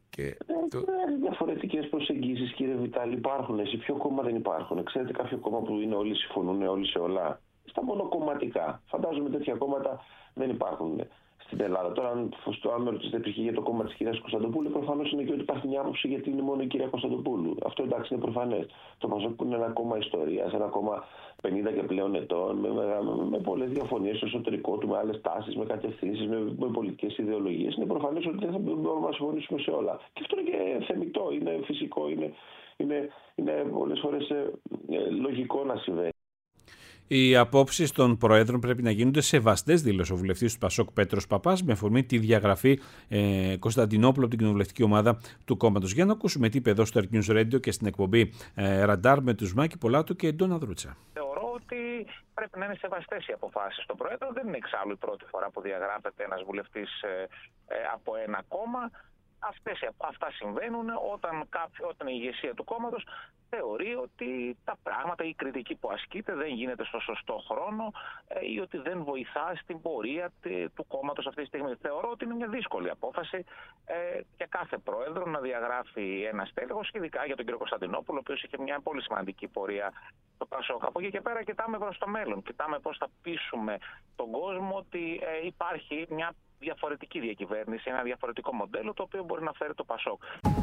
Διαφορετικές προσεγγίσεις, κύριε Βιτάλη, υπάρχουν. Σε ποιο κόμμα δεν υπάρχουν? Ξέρετε κάποιο κόμμα που είναι όλοι συμφωνούν όλοι σε όλα? Στα μονοκομματικά. Φαντάζομαι τέτοια κόμματα δεν υπάρχουν στην Ελλάδα. Τώρα, αν με ρωτήσετε π.χ. για το κόμμα της κυρίας Κωνσταντοπούλου, προφανώς είναι και ότι υπάρχει μια άποψη γιατί είναι μόνο η κυρία Κωνσταντοπούλου. Αυτό εντάξει είναι προφανές. Το ΠΑΣΟΚ που είναι ένα κόμμα ιστορίας, ένα κόμμα 50 και πλέον ετών, με πολλές διαφωνίες στο εσωτερικό του, με άλλες τάσεις, με κατευθύνσεις, με πολιτικές ιδεολογίες, είναι προφανές ότι δεν θα μπορούμε να συμφωνήσουμε σε όλα. Και αυτό είναι και θεμιτό, είναι φυσικό, είναι πολλές φορές λογικό να συμβαίνει. Οι απόψεις των Προέδρων πρέπει να γίνονται σεβαστές, δήλωσε ο βουλευτής του ΠΑΣΟΚ Πέτρος Παπάς, με αφορμή τη διαγραφή Κωνσταντινόπουλου από την κοινοβουλευτική ομάδα του κόμματος. Για να ακούσουμε τι είπε εδώ στο Earth News Radio και στην εκπομπή Ραντάρ με τους Μάκη Πολάτου και Ντόνα Δρούτσα. Θεωρώ ότι πρέπει να είναι σεβαστές οι αποφάσεις των Προέδρων. Δεν είναι εξάλλου η πρώτη φορά που διαγράφεται ένας βουλευτής από ένα κόμμα. Αυτά συμβαίνουν όταν η ηγεσία του κόμματος θεωρεί ότι τα πράγματα, η κριτική που ασκείται δεν γίνεται στο σωστό χρόνο ή ότι δεν βοηθά στην πορεία του κόμματος αυτή τη στιγμή. Θεωρώ ότι είναι μια δύσκολη απόφαση για κάθε πρόεδρο να διαγράφει ένα στέλεχος, ειδικά για τον κύριο Κωνσταντινόπουλο, ο οποίος είχε μια πολύ σημαντική πορεία στο ΠΑΣΟΚ. Από εκεί και πέρα κοιτάμε προς το μέλλον. Κοιτάμε πώς θα πείσουμε τον κόσμο ότι υπάρχει μια διαφορετική διακυβέρνηση, ένα διαφορετικό μοντέλο το οποίο μπορεί να φέρει το ΠΑΣΟΚ.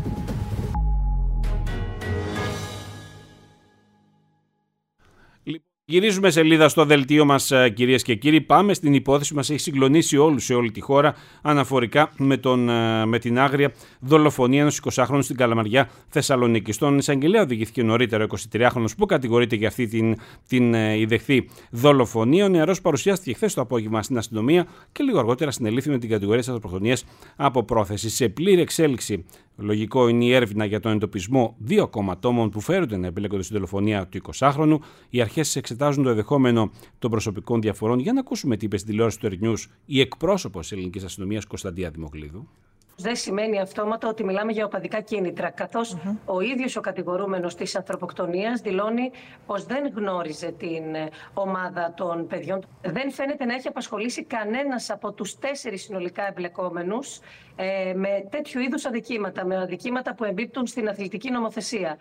Γυρίζουμε σελίδα στο δελτίο μας, κυρίες και κύριοι. Πάμε στην υπόθεση που μας έχει συγκλονίσει όλους σε όλη τη χώρα αναφορικά με την άγρια δολοφονία ενός 20χρονου στην Καλαμαριά Θεσσαλονίκη. Στον εισαγγελέα οδηγήθηκε νωρίτερα ο 23χρονος που κατηγορείται για αυτή την ιδεχθή δολοφονία. Ο νεαρός παρουσιάστηκε χθες το απόγευμα στην αστυνομία και λίγο αργότερα συνελήφθη με την κατηγορία της αυτοκτονίας από πρόθεση. Σε πλήρη εξέλιξη, λογικό είναι η έρευνα για τον εντοπισμό 2 ακόμα ατόμων που φέρονται να εμπλέκονται στην δολοφονία του 20χρονου. Οι αρχές εξετάζουν το ενδεχόμενο των προσωπικών διαφορών. Για να ακούσουμε τι είπε στην τηλεόραση του Earth News η εκπρόσωπος της ελληνικής αστυνομίας Κωνσταντία Δημοκλίδου. Δεν σημαίνει αυτόματα ότι μιλάμε για οπαδικά κίνητρα, καθώς ο ίδιος ο κατηγορούμενος της ανθρωποκτονίας δηλώνει πως δεν γνώριζε την ομάδα των παιδιών. Δεν φαίνεται να έχει απασχολήσει κανένας από τους 4 συνολικά εμπλεκόμενους με τέτοιου είδους αδικήματα, με αδικήματα που εμπίπτουν στην αθλητική νομοθεσία.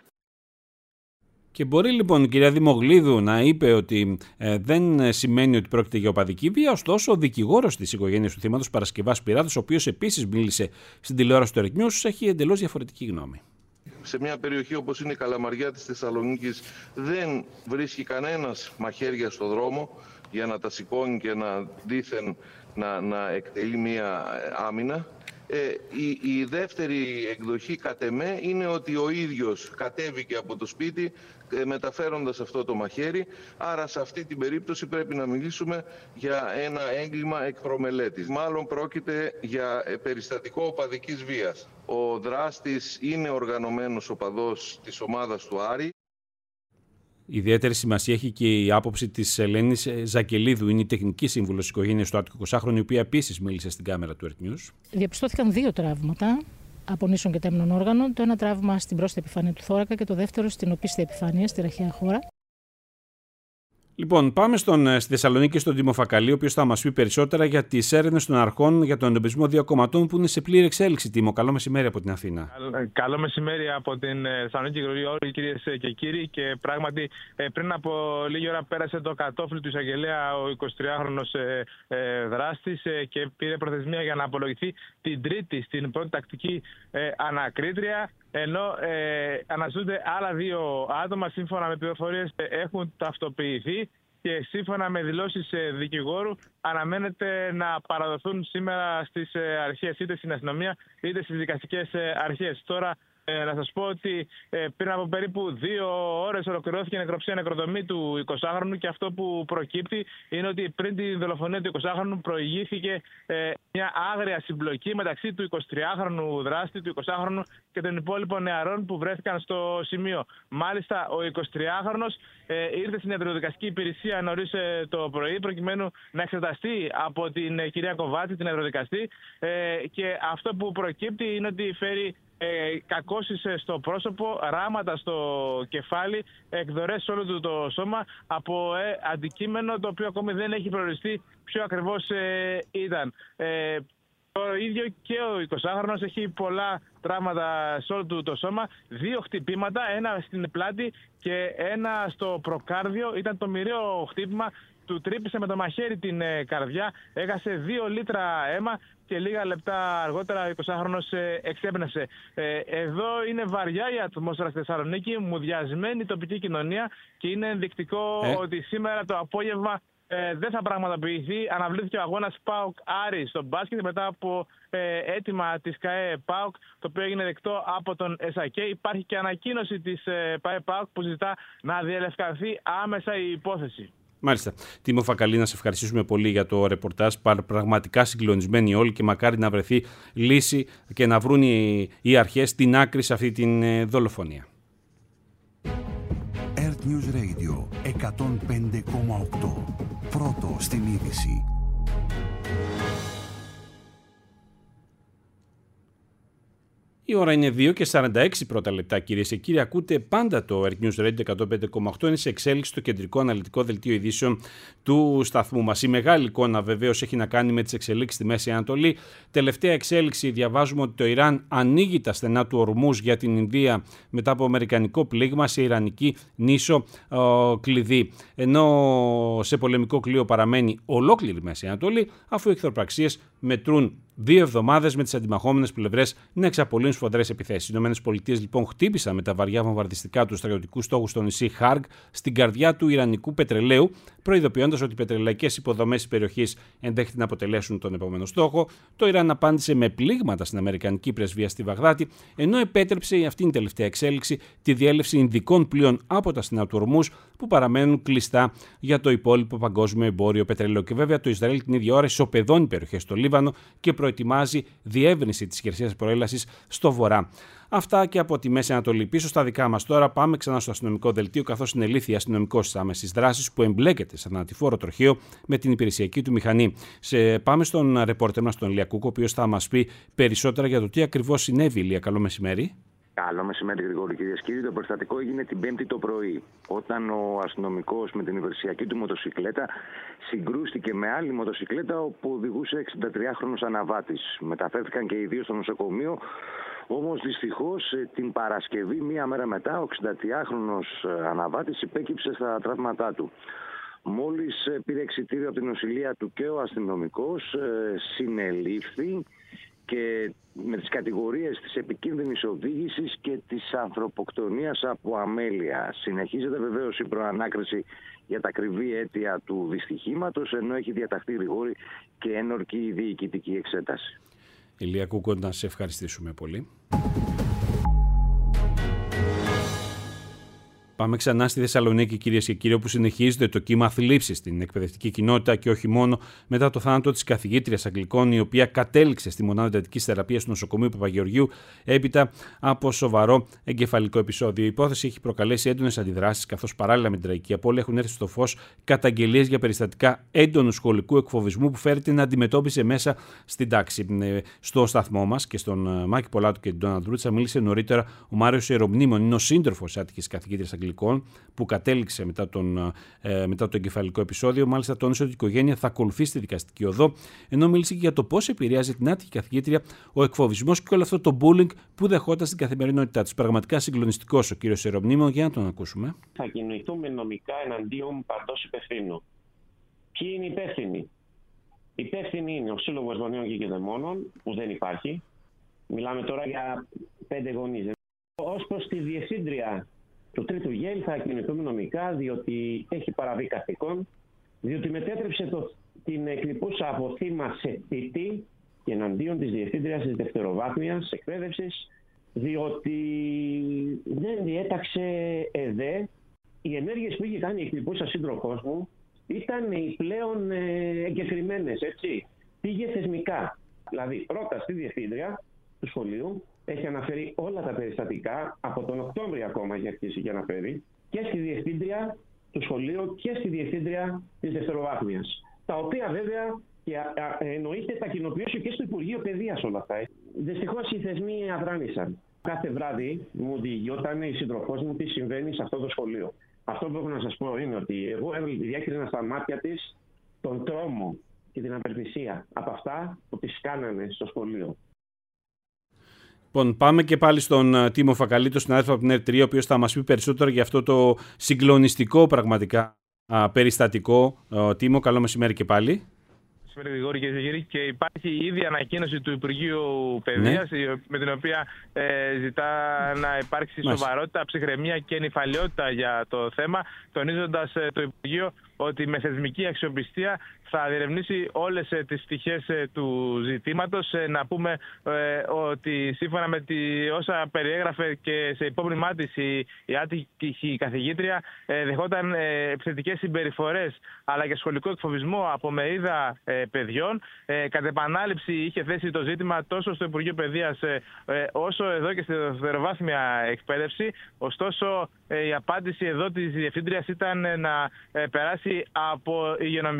Και μπορεί λοιπόν η κυρία Δημογλίδου να είπε ότι δεν σημαίνει ότι πρόκειται για οπαδική βία, ωστόσο ο δικηγόρος της οικογένειας του θύματος Παρασκευάς Πυράτος, ο οποίος επίσης μίλησε στην τηλεόραση του Earth News, έχει εντελώς διαφορετική γνώμη. Σε μια περιοχή όπως είναι η Καλαμαριά της Θεσσαλονίκης δεν βρίσκει κανένας μαχαίρια στο δρόμο για να τα σηκώνει και να δήθεν να εκτελεί μια άμυνα. Η δεύτερη εκδοχή κατ' εμέ είναι ότι ο ίδιος κατέβηκε από το σπίτι μεταφέροντας αυτό το μαχαίρι, άρα σε αυτή την περίπτωση πρέπει να μιλήσουμε για ένα έγκλημα εκ προμελέτης. Μάλλον πρόκειται για περιστατικό οπαδικής βίας. Ο δράστης είναι οργανωμένος οπαδός της ομάδας του Άρη. Ιδιαίτερη σημασία έχει και η άποψη της Ελένης Ζακελίδου, είναι η τεχνική σύμβουλος της οικογένειας του άτυχου 20χρονου, η οποία επίσης μίλησε στην κάμερα του Earth News. Διαπιστώθηκαν 2 τραύματα από νήσων και τέμνων όργανων. Το ένα τραύμα στην πρόσθετη επιφάνεια του θώρακα και το δεύτερο στην οπίσθια επιφάνεια, στη ραχαία χώρα. Λοιπόν, πάμε στη Θεσσαλονίκη, στον Τίμο Φακαλή, ο οποίος θα μας πει περισσότερα για τις έρευνες των αρχών για τον εντοπισμό 2 κομματών που είναι σε πλήρη εξέλιξη. Τίμο, καλό μεσημέρι από την Αθήνα. Καλό μεσημέρι από την Θεσσαλονίκη, όλοι κυρίες και κύριοι. Και πράγματι, πριν από λίγη ώρα πέρασε το κατόφλι του εισαγγελέα ο 23χρονος δράστης και πήρε προθεσμία για να απολογηθεί την Τρίτη στην πρώτη τακτική ανακρίτρια. Ενώ αναζητούνται άλλα 2 άτομα, σύμφωνα με πληροφορίες έχουν ταυτοποιηθεί και σύμφωνα με δηλώσεις δικηγόρου αναμένεται να παραδοθούν σήμερα στις αρχές, είτε στην αστυνομία είτε στις δικαστικές αρχές. Τώρα Να σας πω ότι πριν από περίπου 2 ώρες ολοκληρώθηκε η νεκροψία νεκροτομή του 20χρονου και αυτό που προκύπτει είναι ότι πριν τη δολοφονία του 20χρονου προηγήθηκε μια άγρια συμπλοκή μεταξύ του 23χρονου δράστη, του 20χρονου και των υπόλοιπων νεαρών που βρέθηκαν στο σημείο. Μάλιστα, ο 23χρονος ήρθε στην ιατροδικαστική υπηρεσία νωρίς το πρωί προκειμένου να εξεταστεί από την κυρία Κοβάτση, την ιατροδικαστή, και αυτό που προκύπτει είναι ότι φέρει κακώσεις στο πρόσωπο, ράματα στο κεφάλι, εκδορές σε όλο του το σώμα από αντικείμενο το οποίο ακόμη δεν έχει προοριστεί ποιο ακριβώς ήταν. Το ίδιο και ο 20χρονος έχει πολλά τραύματα σε όλο του το σώμα, 2 χτυπήματα, ένα στην πλάτη και ένα στο προκάρδιο. Ήταν το μοιραίο χτύπημα, του τρύπησε με το μαχαίρι την καρδιά, έχασε 2 λίτρα αίμα και λίγα λεπτά αργότερα ο 20χρονος εξέπνευσε. Εδώ είναι βαριά η ατμόσφαιρα στη Θεσσαλονίκη, μουδιασμένη η τοπική κοινωνία και είναι ενδεικτικό ότι σήμερα το απόγευμα δεν θα πραγματοποιηθεί. Αναβλήθηκε ο αγώνας ΠΑΟΚ Άρης στο μπάσκετ μετά από αίτημα της ΚΑΕ ΠΑΟΚ, το οποίο έγινε δεκτό από τον ΕΣΑΚΕ. Υπάρχει και ανακοίνωση της ΠΑΕ ΠΑΟΚ που ζητά να διελευκανθεί άμεσα η υπόθεση. Μάλιστα. Τίμο Φακαλή, να σε ευχαριστήσουμε πολύ για το ρεπορτάζ. Πραγματικά συγκλονισμένοι όλοι και μακάρι να βρεθεί λύση και να βρουν οι αρχές την άκρη σε αυτή την δολοφονία. Earth News Radio 105,8. Πρώτο στην είδηση. Η ώρα είναι 2:46 πρώτα λεπτά, κυρίες και κύριοι. Ακούτε πάντα το Earth News Radio 105,8. Είναι σε εξέλιξη το κεντρικό αναλυτικό δελτίο ειδήσεων του σταθμού μας. Η μεγάλη εικόνα βεβαίως έχει να κάνει με τις εξελίξεις στη Μέση Ανατολή. Τελευταία εξέλιξη, διαβάζουμε ότι το Ιράν ανοίγει τα στενά του Ορμούζ για την Ινδία μετά από αμερικανικό πλήγμα σε ιρανική νήσο κλειδί. Ενώ σε πολεμικό κλείο παραμένει ολόκληρη η Μέση Ανατολή, αφού οι εχθροπραξίες μετρούν 2 εβδομάδες με τις αντιμαχόμενες πλευρές να εξαπολύουν σφοδρές επιθέσεις. Οι ΗΠΑ λοιπόν χτύπησαν με τα βαριά βομβαρδιστικά τους στρατιωτικούς στόχους στο νησί Χάργκ, στην καρδιά του ιρανικού πετρελαίου, προειδοποιώντας ότι οι πετρελαϊκές υποδομές της περιοχής ενδέχεται να αποτελέσουν τον επόμενο στόχο. Το Ιράν απάντησε με πλήγματα στην Αμερικανική πρεσβεία στη Βαγδάτη, ενώ επέτρεψε αυτή την τελευταία εξέλιξη τη διέλευση Ινδικών πλοίων από τα στενά του Ορμούζ που παραμένουν κλειστά για το υπόλοιπο παγκόσμιο εμπόριο πετρελαίου. Και βέβαια το Ισραήλ την ίδια ώρα ισοπεδώνει περιοχές στο Λίβανο και προετοιμάζει διεύρυνση της χερσαίας προέλασης στο βορρά. Αυτά και από τη Μέση Ανατολή. Πίσω στα δικά μας τώρα, πάμε ξανά στο αστυνομικό δελτίο, καθώς συνελήφθη αστυνομικός της άμεσης δράσης που εμπλέκεται σε θανατηφόρο τροχαίο με την υπηρεσιακή του μηχανή. Πάμε στον ρεπόρτερ μας, τον Ηλία Κούκο, ο οποίος θα μας πει περισσότερα για το τι ακριβώς συνέβη. Ηλία, καλό μεσημέρι. Καλό μεσημέρι, Γρηγόρη. Κυρίες και κύριοι, το περιστατικό έγινε την Πέμπτη το πρωί, όταν ο αστυνομικός με την υπηρεσιακή του μοτοσυκλέτα συγκρούστηκε με άλλη μοτοσυκλέτα όπου οδηγούσε 63χρονος αναβάτης. Μεταφέρθηκαν και οι δύο στο νοσοκομείο, όμως δυστυχώς την Παρασκευή, μία μέρα μετά, ο 63χρονος αναβάτης υπέκυψε στα τραύματά του. Μόλις πήρε εξιτήριο από την νοσηλεία του και ο αστυνομικός, συνελήφθη και με τις κατηγορίες της επικίνδυνης οδήγησης και της ανθρωποκτονίας από αμέλεια. Συνεχίζεται βεβαίως η προανάκριση για τα ακριβή αίτια του δυστυχήματος, ενώ έχει διαταχθεί γρήγορη και ένορκη διοικητική εξέταση. Ηλία Κούκο, να σε ευχαριστήσουμε πολύ. Πάμε ξανά στη Θεσσαλονίκη, κυρίες και κύριοι, όπου συνεχίζεται το κύμα θλίψης στην εκπαιδευτική κοινότητα και όχι μόνο μετά το θάνατο της καθηγήτριας Αγγλικών, η οποία κατέληξε στη μονάδα εντατικής θεραπείας του νοσοκομείου Παπαγεωργίου έπειτα από σοβαρό εγκεφαλικό επεισόδιο. Η υπόθεση έχει προκαλέσει έντονες αντιδράσεις, καθώς παράλληλα με την τραγική απώλεια έχουν έρθει στο φως καταγγελίες για περιστατικά έντονου σχολικού εκφοβισμού που φέρεται να αντιμετώπισε μέσα στην τάξη. Στο σταθμό μας και στον Μάκη Πολάτου και την Ντόνα Δρούτσα μίλησε νωρίτερα ο Μάριος Ιερομνήμων, είναι ο σύντροφος άτυχης καθηγήτριας Αγγλικών που κατέληξε μετά το εγκεφαλικό επεισόδιο. Μάλιστα τόνισε ότι η οικογένεια θα ακολουθήσει τη δικαστική οδό, ενώ μίλησε και για το πώς επηρεάζει την άτυχη καθηγήτρια ο εκφοβισμός και όλο αυτό το bullying που δεχόταν στην καθημερινότητά της. Πραγματικά συγκλονιστικός ο κύριος Ιερομνήμων, για να τον ακούσουμε. Θα κινηθούμε νομικά εναντίον παντός υπευθύνου. Ποιοι είναι υπεύθυνοι? Υπεύθυνοι είναι ο Σύλλογος Γονέων και Κηδεμόνων, που δεν υπάρχει. Μιλάμε τώρα για 5 γονείς. Ως προς τη διευθύντρια του τρίτου ΓΕΛ θα κινηθούμε νομικά, διότι έχει παραβεί καθηκόν, διότι μετέτρεψε την εκλειπούσα από θύμα σε θήτη και εναντίον της διευθύντριας της δευτεροβάθμιας εκπαίδευσης διότι δεν διέταξε ΕΔΕ. Οι ενέργειες που είχε κάνει η εκτυπούσα σύντροφός μου ήταν οι πλέον εγκεκριμένες, έτσι. Πήγε θεσμικά. Δηλαδή, πρώτα στη διευθύντρια του σχολείου, έχει αναφέρει όλα τα περιστατικά, από τον Οκτώβριο ακόμα έχει αρχίσει και αναφέρει, και στη διευθύντρια του σχολείου και στη διευθύντρια της δευτεροβάθμιας. Τα οποία βέβαια και εννοείται θα κοινοποιήσω και στο Υπουργείο Παιδείας όλα αυτά. Δυστυχώς οι θεσμοί αδράνησαν. Κάθε βράδυ μου διηγιόταν η σύντροφός μου τι συμβαίνει σε αυτό το σχολείο. Αυτό που έχω να σας πω είναι ότι εγώ διάκρινα στα μάτια της τον τρόμο και την απελπισία από αυτά που τις κάνανε στο σχολείο. Λοιπόν, πάμε και πάλι στον Τίμο Φακαλή, τον συνάδελφο από την ΕΡΤ3, ο οποίος θα μας πει περισσότερο για αυτό το συγκλονιστικό πραγματικά περιστατικό. Τίμο, καλό μεσημέρι και πάλι. Σήμερα Γρηγόρη και Ζεγερή, και υπάρχει ήδη ανακοίνωση του Υπουργείου Παιδείας, με την οποία ζητά να υπάρξει σοβαρότητα, ψυχραιμία και νηφαλιότητα για το θέμα, τονίζοντας το Υπουργείο ότι με θεσμική αξιοπιστία θα διερευνήσει όλες τις πτυχές του ζητήματος. Να πούμε ότι σύμφωνα με όσα περιέγραφε και σε υπόμνημά της η άτυχη καθηγήτρια, δεχόταν επιθετικές συμπεριφορές αλλά και σχολικό εκφοβισμό από μερίδα παιδιών. Κατ' επανάληψη είχε θέσει το ζήτημα τόσο στο Υπουργείο Παιδείας όσο εδώ και στη δευτεροβάθμια εκπαίδευση. Ωστόσο, η απάντηση εδώ της διευθύντριας ήταν να περάσει από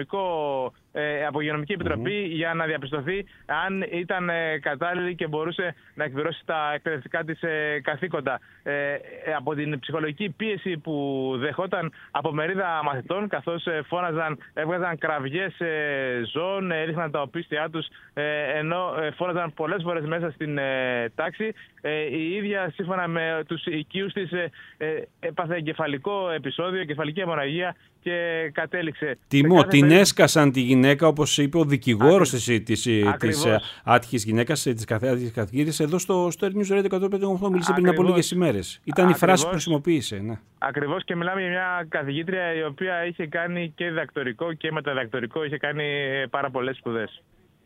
Υγειονομική Επιτροπή για να διαπιστωθεί αν ήταν κατάλληλη και μπορούσε να εκπληρώσει τα εκπαιδευτικά της καθήκοντα. Από την ψυχολογική πίεση που δεχόταν από μερίδα μαθητών, καθώς φώναζαν, έβγαζαν κραυγές ζώων, έδειχναν τα οπίστια τους, ενώ φώναζαν πολλές φορές μέσα στην τάξη. Η ίδια, σύμφωνα με τους οικείους της, έπαθε εγκεφαλικό επεισόδιο, εγκεφαλική αιμορραγία και κατέληξε. Τίμο, την έσκασαν τη γυναίκα, όπως είπε ο δικηγόρος της άτυχης γυναίκας, της καθηγήτριας, εδώ στο Air News Radio 105.8, μίλησε πριν από λίγες ημέρες. Ήταν η φράση που χρησιμοποίησε. Ναι. Ακριβώς, και μιλάμε για μια καθηγήτρια η οποία είχε κάνει και διδακτορικό και μεταδιδακτορικό, είχε κάνει πάρα πολλές σπουδές.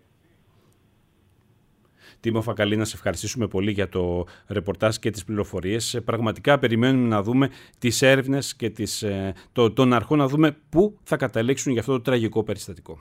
Τίμο Φακαλή, να σε ευχαριστήσουμε πολύ για το ρεπορτάζ και τις πληροφορίες. Πραγματικά περιμένουμε να δούμε τις έρευνες και των αρχών, να δούμε πού θα καταλήξουν για αυτό το τραγικό περιστατικό.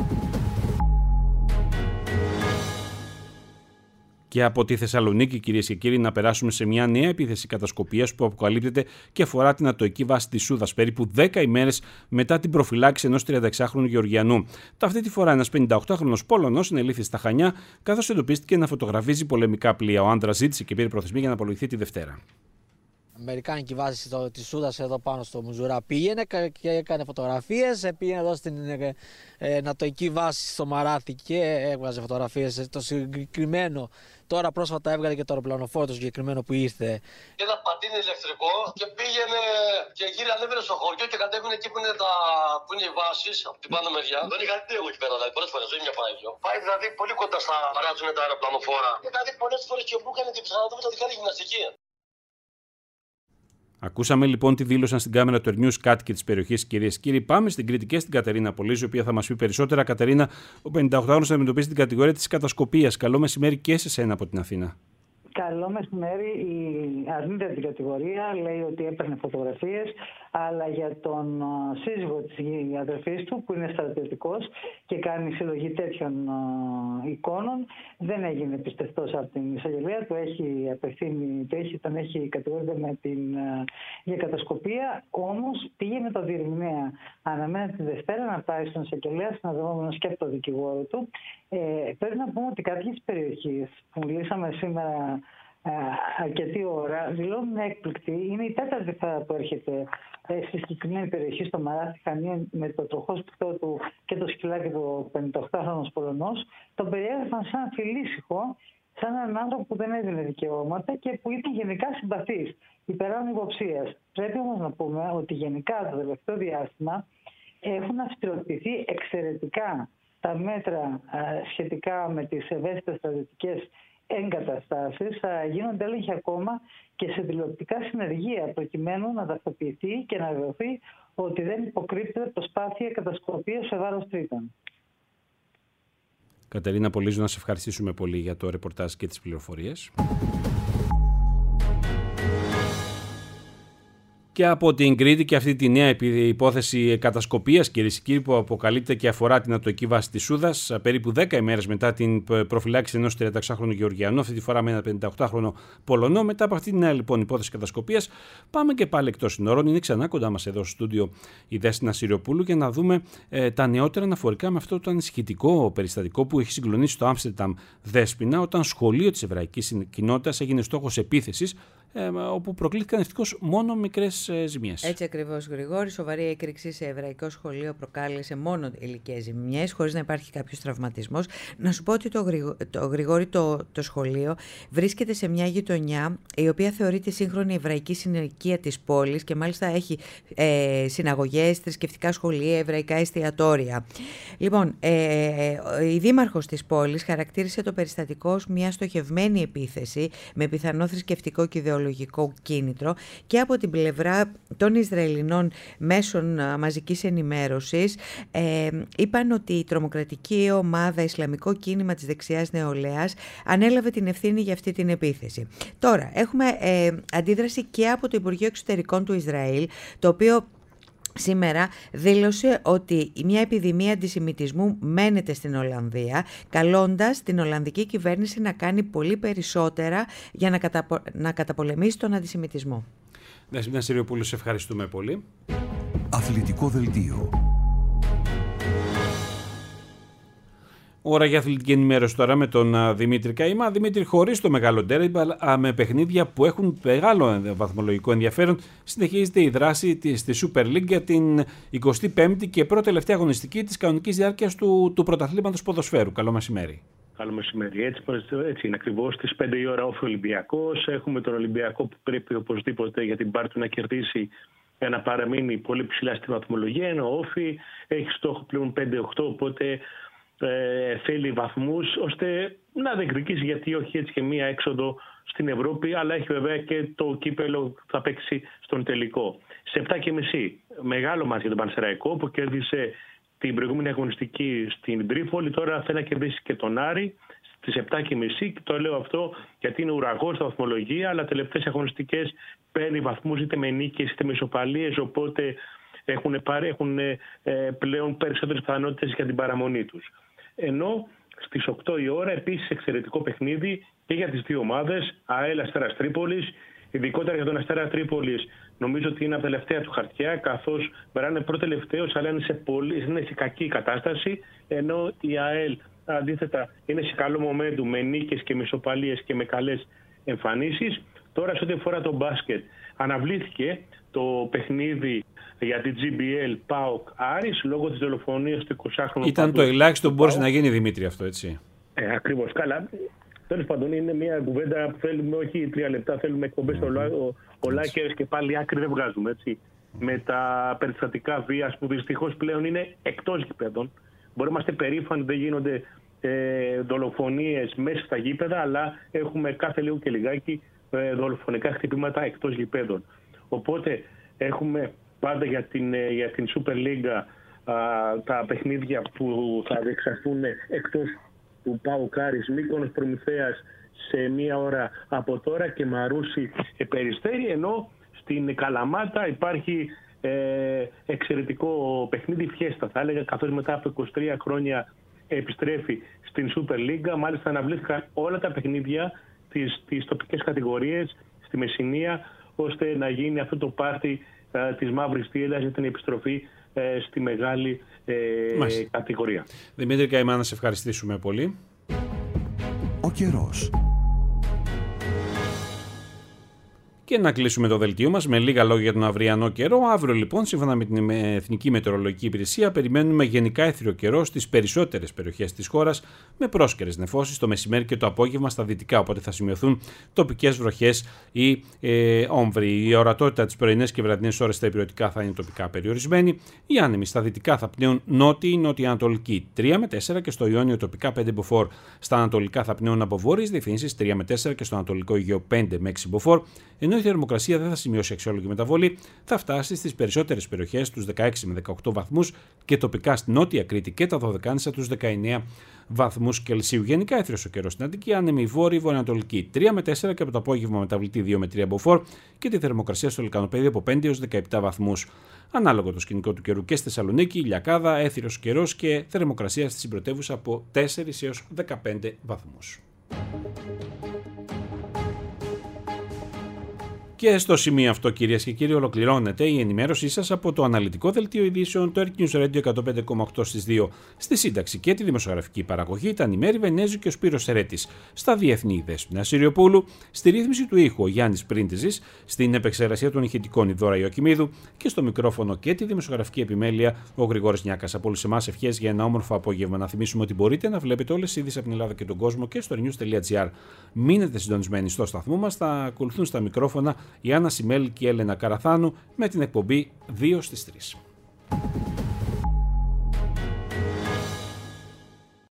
Και από τη Θεσσαλονίκη, κυρίες και κύριοι, να περάσουμε σε μια νέα επίθεση κατασκοπίας που αποκαλύπτεται και αφορά την ατοική βάση της Σούδας, περίπου 10 ημέρες μετά την προφυλάξη ενός 36χρονου Γεωργιανού. Αυτή τη φορά ένας 58χρονος Πολωνός συνελήφθη στα Χανιά, καθώς εντοπίστηκε να φωτογραφίζει πολεμικά πλοία. Ο άντρας ζήτησε και πήρε προθεσμία για να απολογηθεί τη Δευτέρα. Αμερικάνικη βάση της Σούδας εδώ πάνω στο Μουζουρά πήγαινε και έκανε φωτογραφίες, πήγαινε εδώ στην νατοική βάση στο Μαράθι και έβγαζε φωτογραφίες. Το συγκεκριμένο τώρα πρόσφατα έβγαλε και το αεροπλανοφόρο το συγκεκριμένο που ήρθε. Και ένα πατίνι ηλεκτρικό και πήγαινε και γύρω ανέβαινε στο χωριό και κατέβαινε εκεί που είναι οι βάσεις από την πάνω μεριά. Δεν είχα δει εγώ εκεί πέρα, δηλαδή πολλές φορές, δεν είναι μια φορά ίδιο. Πάει δηλαδή πολύ κοντά στα παράζουν τα αεροπλανοφόρα. Και δηλαδή πολλές φορές και μου έκανε την πιθανότητα ότι κάνει γυμναστική. Ακούσαμε λοιπόν τι δήλωσαν στην κάμερα του Air News κάτοικοι της περιοχής, κυρίες και κύριοι. Πάμε στην Κρήτη και στην Κατερίνα Πολύζη, η οποία θα μας πει περισσότερα. Κατερίνα, ο 58χρονος αντιμετωπίζει την κατηγορία της κατασκοπίας. Καλό μεσημέρι και σε σένα από την Αθήνα. Καλό μεσημέρι. Αρνείται την κατηγορία, λέει ότι έπαιρνε φωτογραφίες, αλλά για τον σύζυγο της αδερφής του, που είναι στρατιωτικός και κάνει συλλογή τέτοιων εικόνων, δεν έγινε πιστευτός από την εισαγγελία. Τον έχει κατηγορήσει για κατασκοπία, όμως πήγε με το διερμηνέα. Αναμένεται τη Δευτέρα να πάει στον εισαγγελέα, συναδευόμενος και από το δικηγόρο του. Πρέπει να πούμε ότι κάποιες περιοχές που μιλήσαμε σήμερα αρκετή ώρα δηλώνουν έκπληκτη. Είναι η τέταρτη φορά που έρχεται στη συγκεκριμένη περιοχή, στο Μαράθι Χανία, με το τροχό σπιχτό του και το σκυλάκι του 58χρονος Πολωνός. Τον περιέγραφαν σαν φιλήσυχο, σαν έναν άνθρωπο που δεν έδινε δικαιώματα και που ήταν γενικά συμπαθής, υπεράνω υποψίας. Πρέπει όμως να πούμε ότι γενικά το τελευταίο διάστημα έχουν αυστηροποιηθεί εξαιρετικά τα μέτρα σχετικά με τις ευαίσθητες στρατιωτικές εγκαταστάσεις. Γίνονται έλεγχοι ακόμα και σε τηλεοπτικά συνεργεία, προκειμένου να ταυτοποιηθεί και να βεβαιωθεί ότι δεν υποκρύπτεται προσπάθεια κατασκοπίας σε βάρος τρίτων. Κατερίνα Πολύζου, να σε ευχαριστήσουμε πολύ για το ρεπορτάζ και τις πληροφορίες. Και από την Κρήτη και αυτή τη νέα υπόθεση κατασκοπίας, κυρίες και κύριοι, που αποκαλύπτεται και αφορά την ατοική βάση της Σούδας, περίπου 10 ημέρες μετά την προφυλάξη ενός 36χρονου Γεωργιανού, αυτή τη φορά με ένα 58χρονο Πολωνό. Μετά από αυτή τη νέα λοιπόν υπόθεση κατασκοπίας, πάμε και πάλι εκτός συνόρων. Είναι ξανά κοντά μας εδώ στο στούντιο η Δέσποινα Συριοπούλου για να δούμε τα νεότερα αναφορικά με αυτό το ανησυχητικό περιστατικό που έχει συγκλονίσει στο Άμστερνταμ, Δέσποινα, όταν σχολείο της εβραϊκής κοινότητας έγινε στόχος επίθεσης, όπου προκλήθηκαν ευτυχώς μόνο μικρές ζημιές. Έτσι ακριβώς, Γρηγόρη. Σοβαρή έκρηξη σε εβραϊκό σχολείο προκάλεσε μόνο ηλικές ζημιές, χωρίς να υπάρχει κάποιος τραυματισμός. Να σου πω ότι Γρηγόρη, το σχολείο βρίσκεται σε μια γειτονιά η οποία θεωρείται σύγχρονη εβραϊκή συνοικία της πόλης και μάλιστα έχει συναγωγές, θρησκευτικά σχολεία, εβραϊκά εστιατόρια. Λοιπόν, η δήμαρχος της πόλης χαρακτήρισε το περιστατικό ως μια στοχευμένη επίθεση με πιθανό θρησκευτικό και ιδεολογικό κίνητρο, και από την πλευρά των Ισραηλινών μέσων μαζικής ενημέρωσης είπαν ότι η τρομοκρατική ομάδα Ισλαμικό Κίνημα της Δεξιάς Νεολαίας ανέλαβε την ευθύνη για αυτή την επίθεση. Τώρα έχουμε αντίδραση και από το Υπουργείο Εξωτερικών του Ισραήλ, το οποίο σήμερα δήλωσε ότι μια επιδημία αντισημιτισμού μένεται στην Ολλανδία, καλώντας την Ολλανδική κυβέρνηση να κάνει πολύ περισσότερα για να καταπολεμήσει τον αντισημιτισμό. Δέσποινα Συριοπούλου, σε ευχαριστούμε πολύ. Αθλητικό δελτίο. Ώρα για αθλητική ενημέρωση τώρα με τον Δημήτρη Καημά. Δημήτρη, χωρίς το μεγάλο ντέρμπι, αλλά με παιχνίδια που έχουν μεγάλο βαθμολογικό ενδιαφέρον, συνεχίζεται η δράση στη Super League για την 25η και πρώτη τελευταία αγωνιστική της κανονικής διάρκειας του πρωταθλήματος ποδοσφαίρου. Καλό μεσημέρι. Καλό μεσημέρι. Έτσι είναι ακριβώς. Στις 5 η ώρα όφη ο Ολυμπιακός. Έχουμε τον Ολυμπιακό που πρέπει οπωσδήποτε για την πάρτη να κερδίσει για να παραμείνει πολύ ψηλά στη βαθμολογία. Ενώ ο Όφη έχει στόχο πλέον 5-8, οπότε θέλει βαθμούς ώστε να διεκδικήσει, γιατί όχι, έτσι και μία έξοδο στην Ευρώπη, αλλά έχει βέβαια και το κύπελο που θα παίξει στον τελικό. Σε 7.30 μεγάλο μάτς για τον Πανσεραϊκό που κέρδισε την προηγούμενη αγωνιστική στην Τρίπολη, τώρα θέλει να κερδίσει και τον Άρη στις 7.30. Το λέω αυτό γιατί είναι ουραγός στα βαθμολογία, αλλά τελευταίες αγωνιστικές παίρνει βαθμούς είτε με νίκες είτε με ισοπαλίες, οπότε έχουν πλέον περισσότερες πιθανότητες για την παραμονή τους. Ενώ στις 8 η ώρα επίσης εξαιρετικό παιχνίδι και για τις δύο ομάδες, ΑΕΛ Αστέρας Τρίπολης, ειδικότερα για τον Αστέρα Τρίπολης. Νομίζω ότι είναι από τα τελευταία του χαρτιά, καθώς είναι προτελευταίος, αλλά είναι σε κακή κατάσταση, ενώ η ΑΕΛ αντίθετα είναι σε καλό momentum με νίκες και με ισοπαλίες και με καλές εμφανίσεις. Τώρα σε ό,τι αφορά το μπάσκετ, αναβλήθηκε το παιχνίδι για την GBL ΠΑΟΚ Άρης λόγω της δολοφονίας του 20χρονου. Ήταν το ελάχιστο που μπορούσε να γίνει, Δημήτρη, αυτό, έτσι. Ακριβώς. Καλά. Τέλος πάντων, είναι μια κουβέντα που θέλουμε όχι 3 λεπτά, θέλουμε εκπομπές ολάκερες και πάλι άκρη δεν βγάζουμε. Έτσι. Με τα περιστατικά βίας που δυστυχώς πλέον είναι εκτός γηπέδων. Μπορεί να είμαστε περήφανοι, δεν γίνονται δολοφονίες μέσα στα γήπεδα, αλλά έχουμε κάθε λίγο και λιγάκι δολοφονικά χτυπήματα εκτός γηπέδων. Οπότε έχουμε πάντα για την Super League τα παιχνίδια που θα διεξαχθούν εκτός του ΠΑΟΚ Άρης, Μύκονος Προμηθέας σε μία ώρα από τώρα και Μαρούσι Περιστέρι, ενώ στην Καλαμάτα υπάρχει εξαιρετικό παιχνίδι, φιέστα θα έλεγα, καθώς μετά από 23 χρόνια επιστρέφει στην Super League. Μάλιστα αναβλήθηκαν όλα τα παιχνίδια στις τοπικές κατηγορίες στη Μεσσηνία, ώστε να γίνει αυτό το πάρτι της Μαύρης Θύελλας για την επιστροφή στη μεγάλη κατηγορία. Δημήτρη Καημά, να σε ευχαριστήσουμε πολύ. Ο καιρός. Και να κλείσουμε το δελτίο μας με λίγα λόγια για τον αυριανό καιρό. Αύριο λοιπόν, σύμφωνα με την Εθνική Μετεωρολογική Υπηρεσία, περιμένουμε γενικά έθριο καιρό στις περισσότερες περιοχές της χώρας, με πρόσκαιρες νεφώσεις το μεσημέρι και το απόγευμα στα δυτικά, οπότε θα σημειωθούν τοπικές βροχές ή όμβροι. Η ορατότητα τις πρωινές και βραδινές ώρες στα υπηρετικά θα είναι τοπικά περιορισμένη. Οι άνεμοι στα δυτικά θα πνέουν νότιο-ανατολική 3 με 4 και στο Ιόνιο τοπικά 5 μποφόρ. Στα ανατολικά θα πνέουν από βόρειες διευθύνσεις 3 με 4 και στο Ανατολικό Αιγαίο 5 με 6 μποφόρ. Ενώ η θερμοκρασία δεν θα σημειώσει αξιόλογη μεταβολή, θα φτάσει στις περισσότερες περιοχές τους 16 με 18 βαθμούς και τοπικά στη Νότια Κρήτη και τα Δωδεκάνησα τους 19 βαθμούς Κελσίου. Γενικά έθριος ο καιρός στην Αττική, άνεμη βόρειη βορειοανατολική 3 με 4 και από το απόγευμα μεταβλητή 2 με 3 μποφόρ και τη θερμοκρασία στο Λυκανοπέδιο από 5 έως 17 βαθμούς. Ανάλογο το σκηνικό του καιρού και στη Θεσσαλονίκη, ηλιακάδα, έθριος καιρός και θερμοκρασία στη συμπρωτεύουσα από 4 έως 15 βαθμούς. Και στο σημείο αυτό, κυρίες και κύριοι, ολοκληρώνεται η ενημέρωσή σας από το αναλυτικό δελτίο ειδήσεων, το Earth News Radio 105,8 στις 2. Στη σύνταξη και τη δημοσιογραφική παραγωγή ήταν η Μέρη Βενέζου και ο Σπύρος Σερέτης. Στα διεθνή είδες του Νασιριοπούλου, στη ρύθμιση του ήχου ο Γιάννης Πρίντιζης, στην επεξεργασία των ηχητικών η Δώρα Ιωακημίδου και στο μικρόφωνο και τη δημοσιογραφική επιμέλεια ο Γρηγόρης Νιάκας. Από όλους εμάς ευχές για ένα όμορφο απόγευμα. Να θυμίσουμε ότι μπορείτε να βλέπετε όλες τις ειδήσεις από την Ελλάδα και τον κόσμο και στο news.gr. Μείνετε συντονισμένοι στο σταθμό μας, θα ακολουθούν στα μικρόφωνα η Άννα Σιμέλη και η Έλενα Καραθάνου με την εκπομπή 2 στις 3.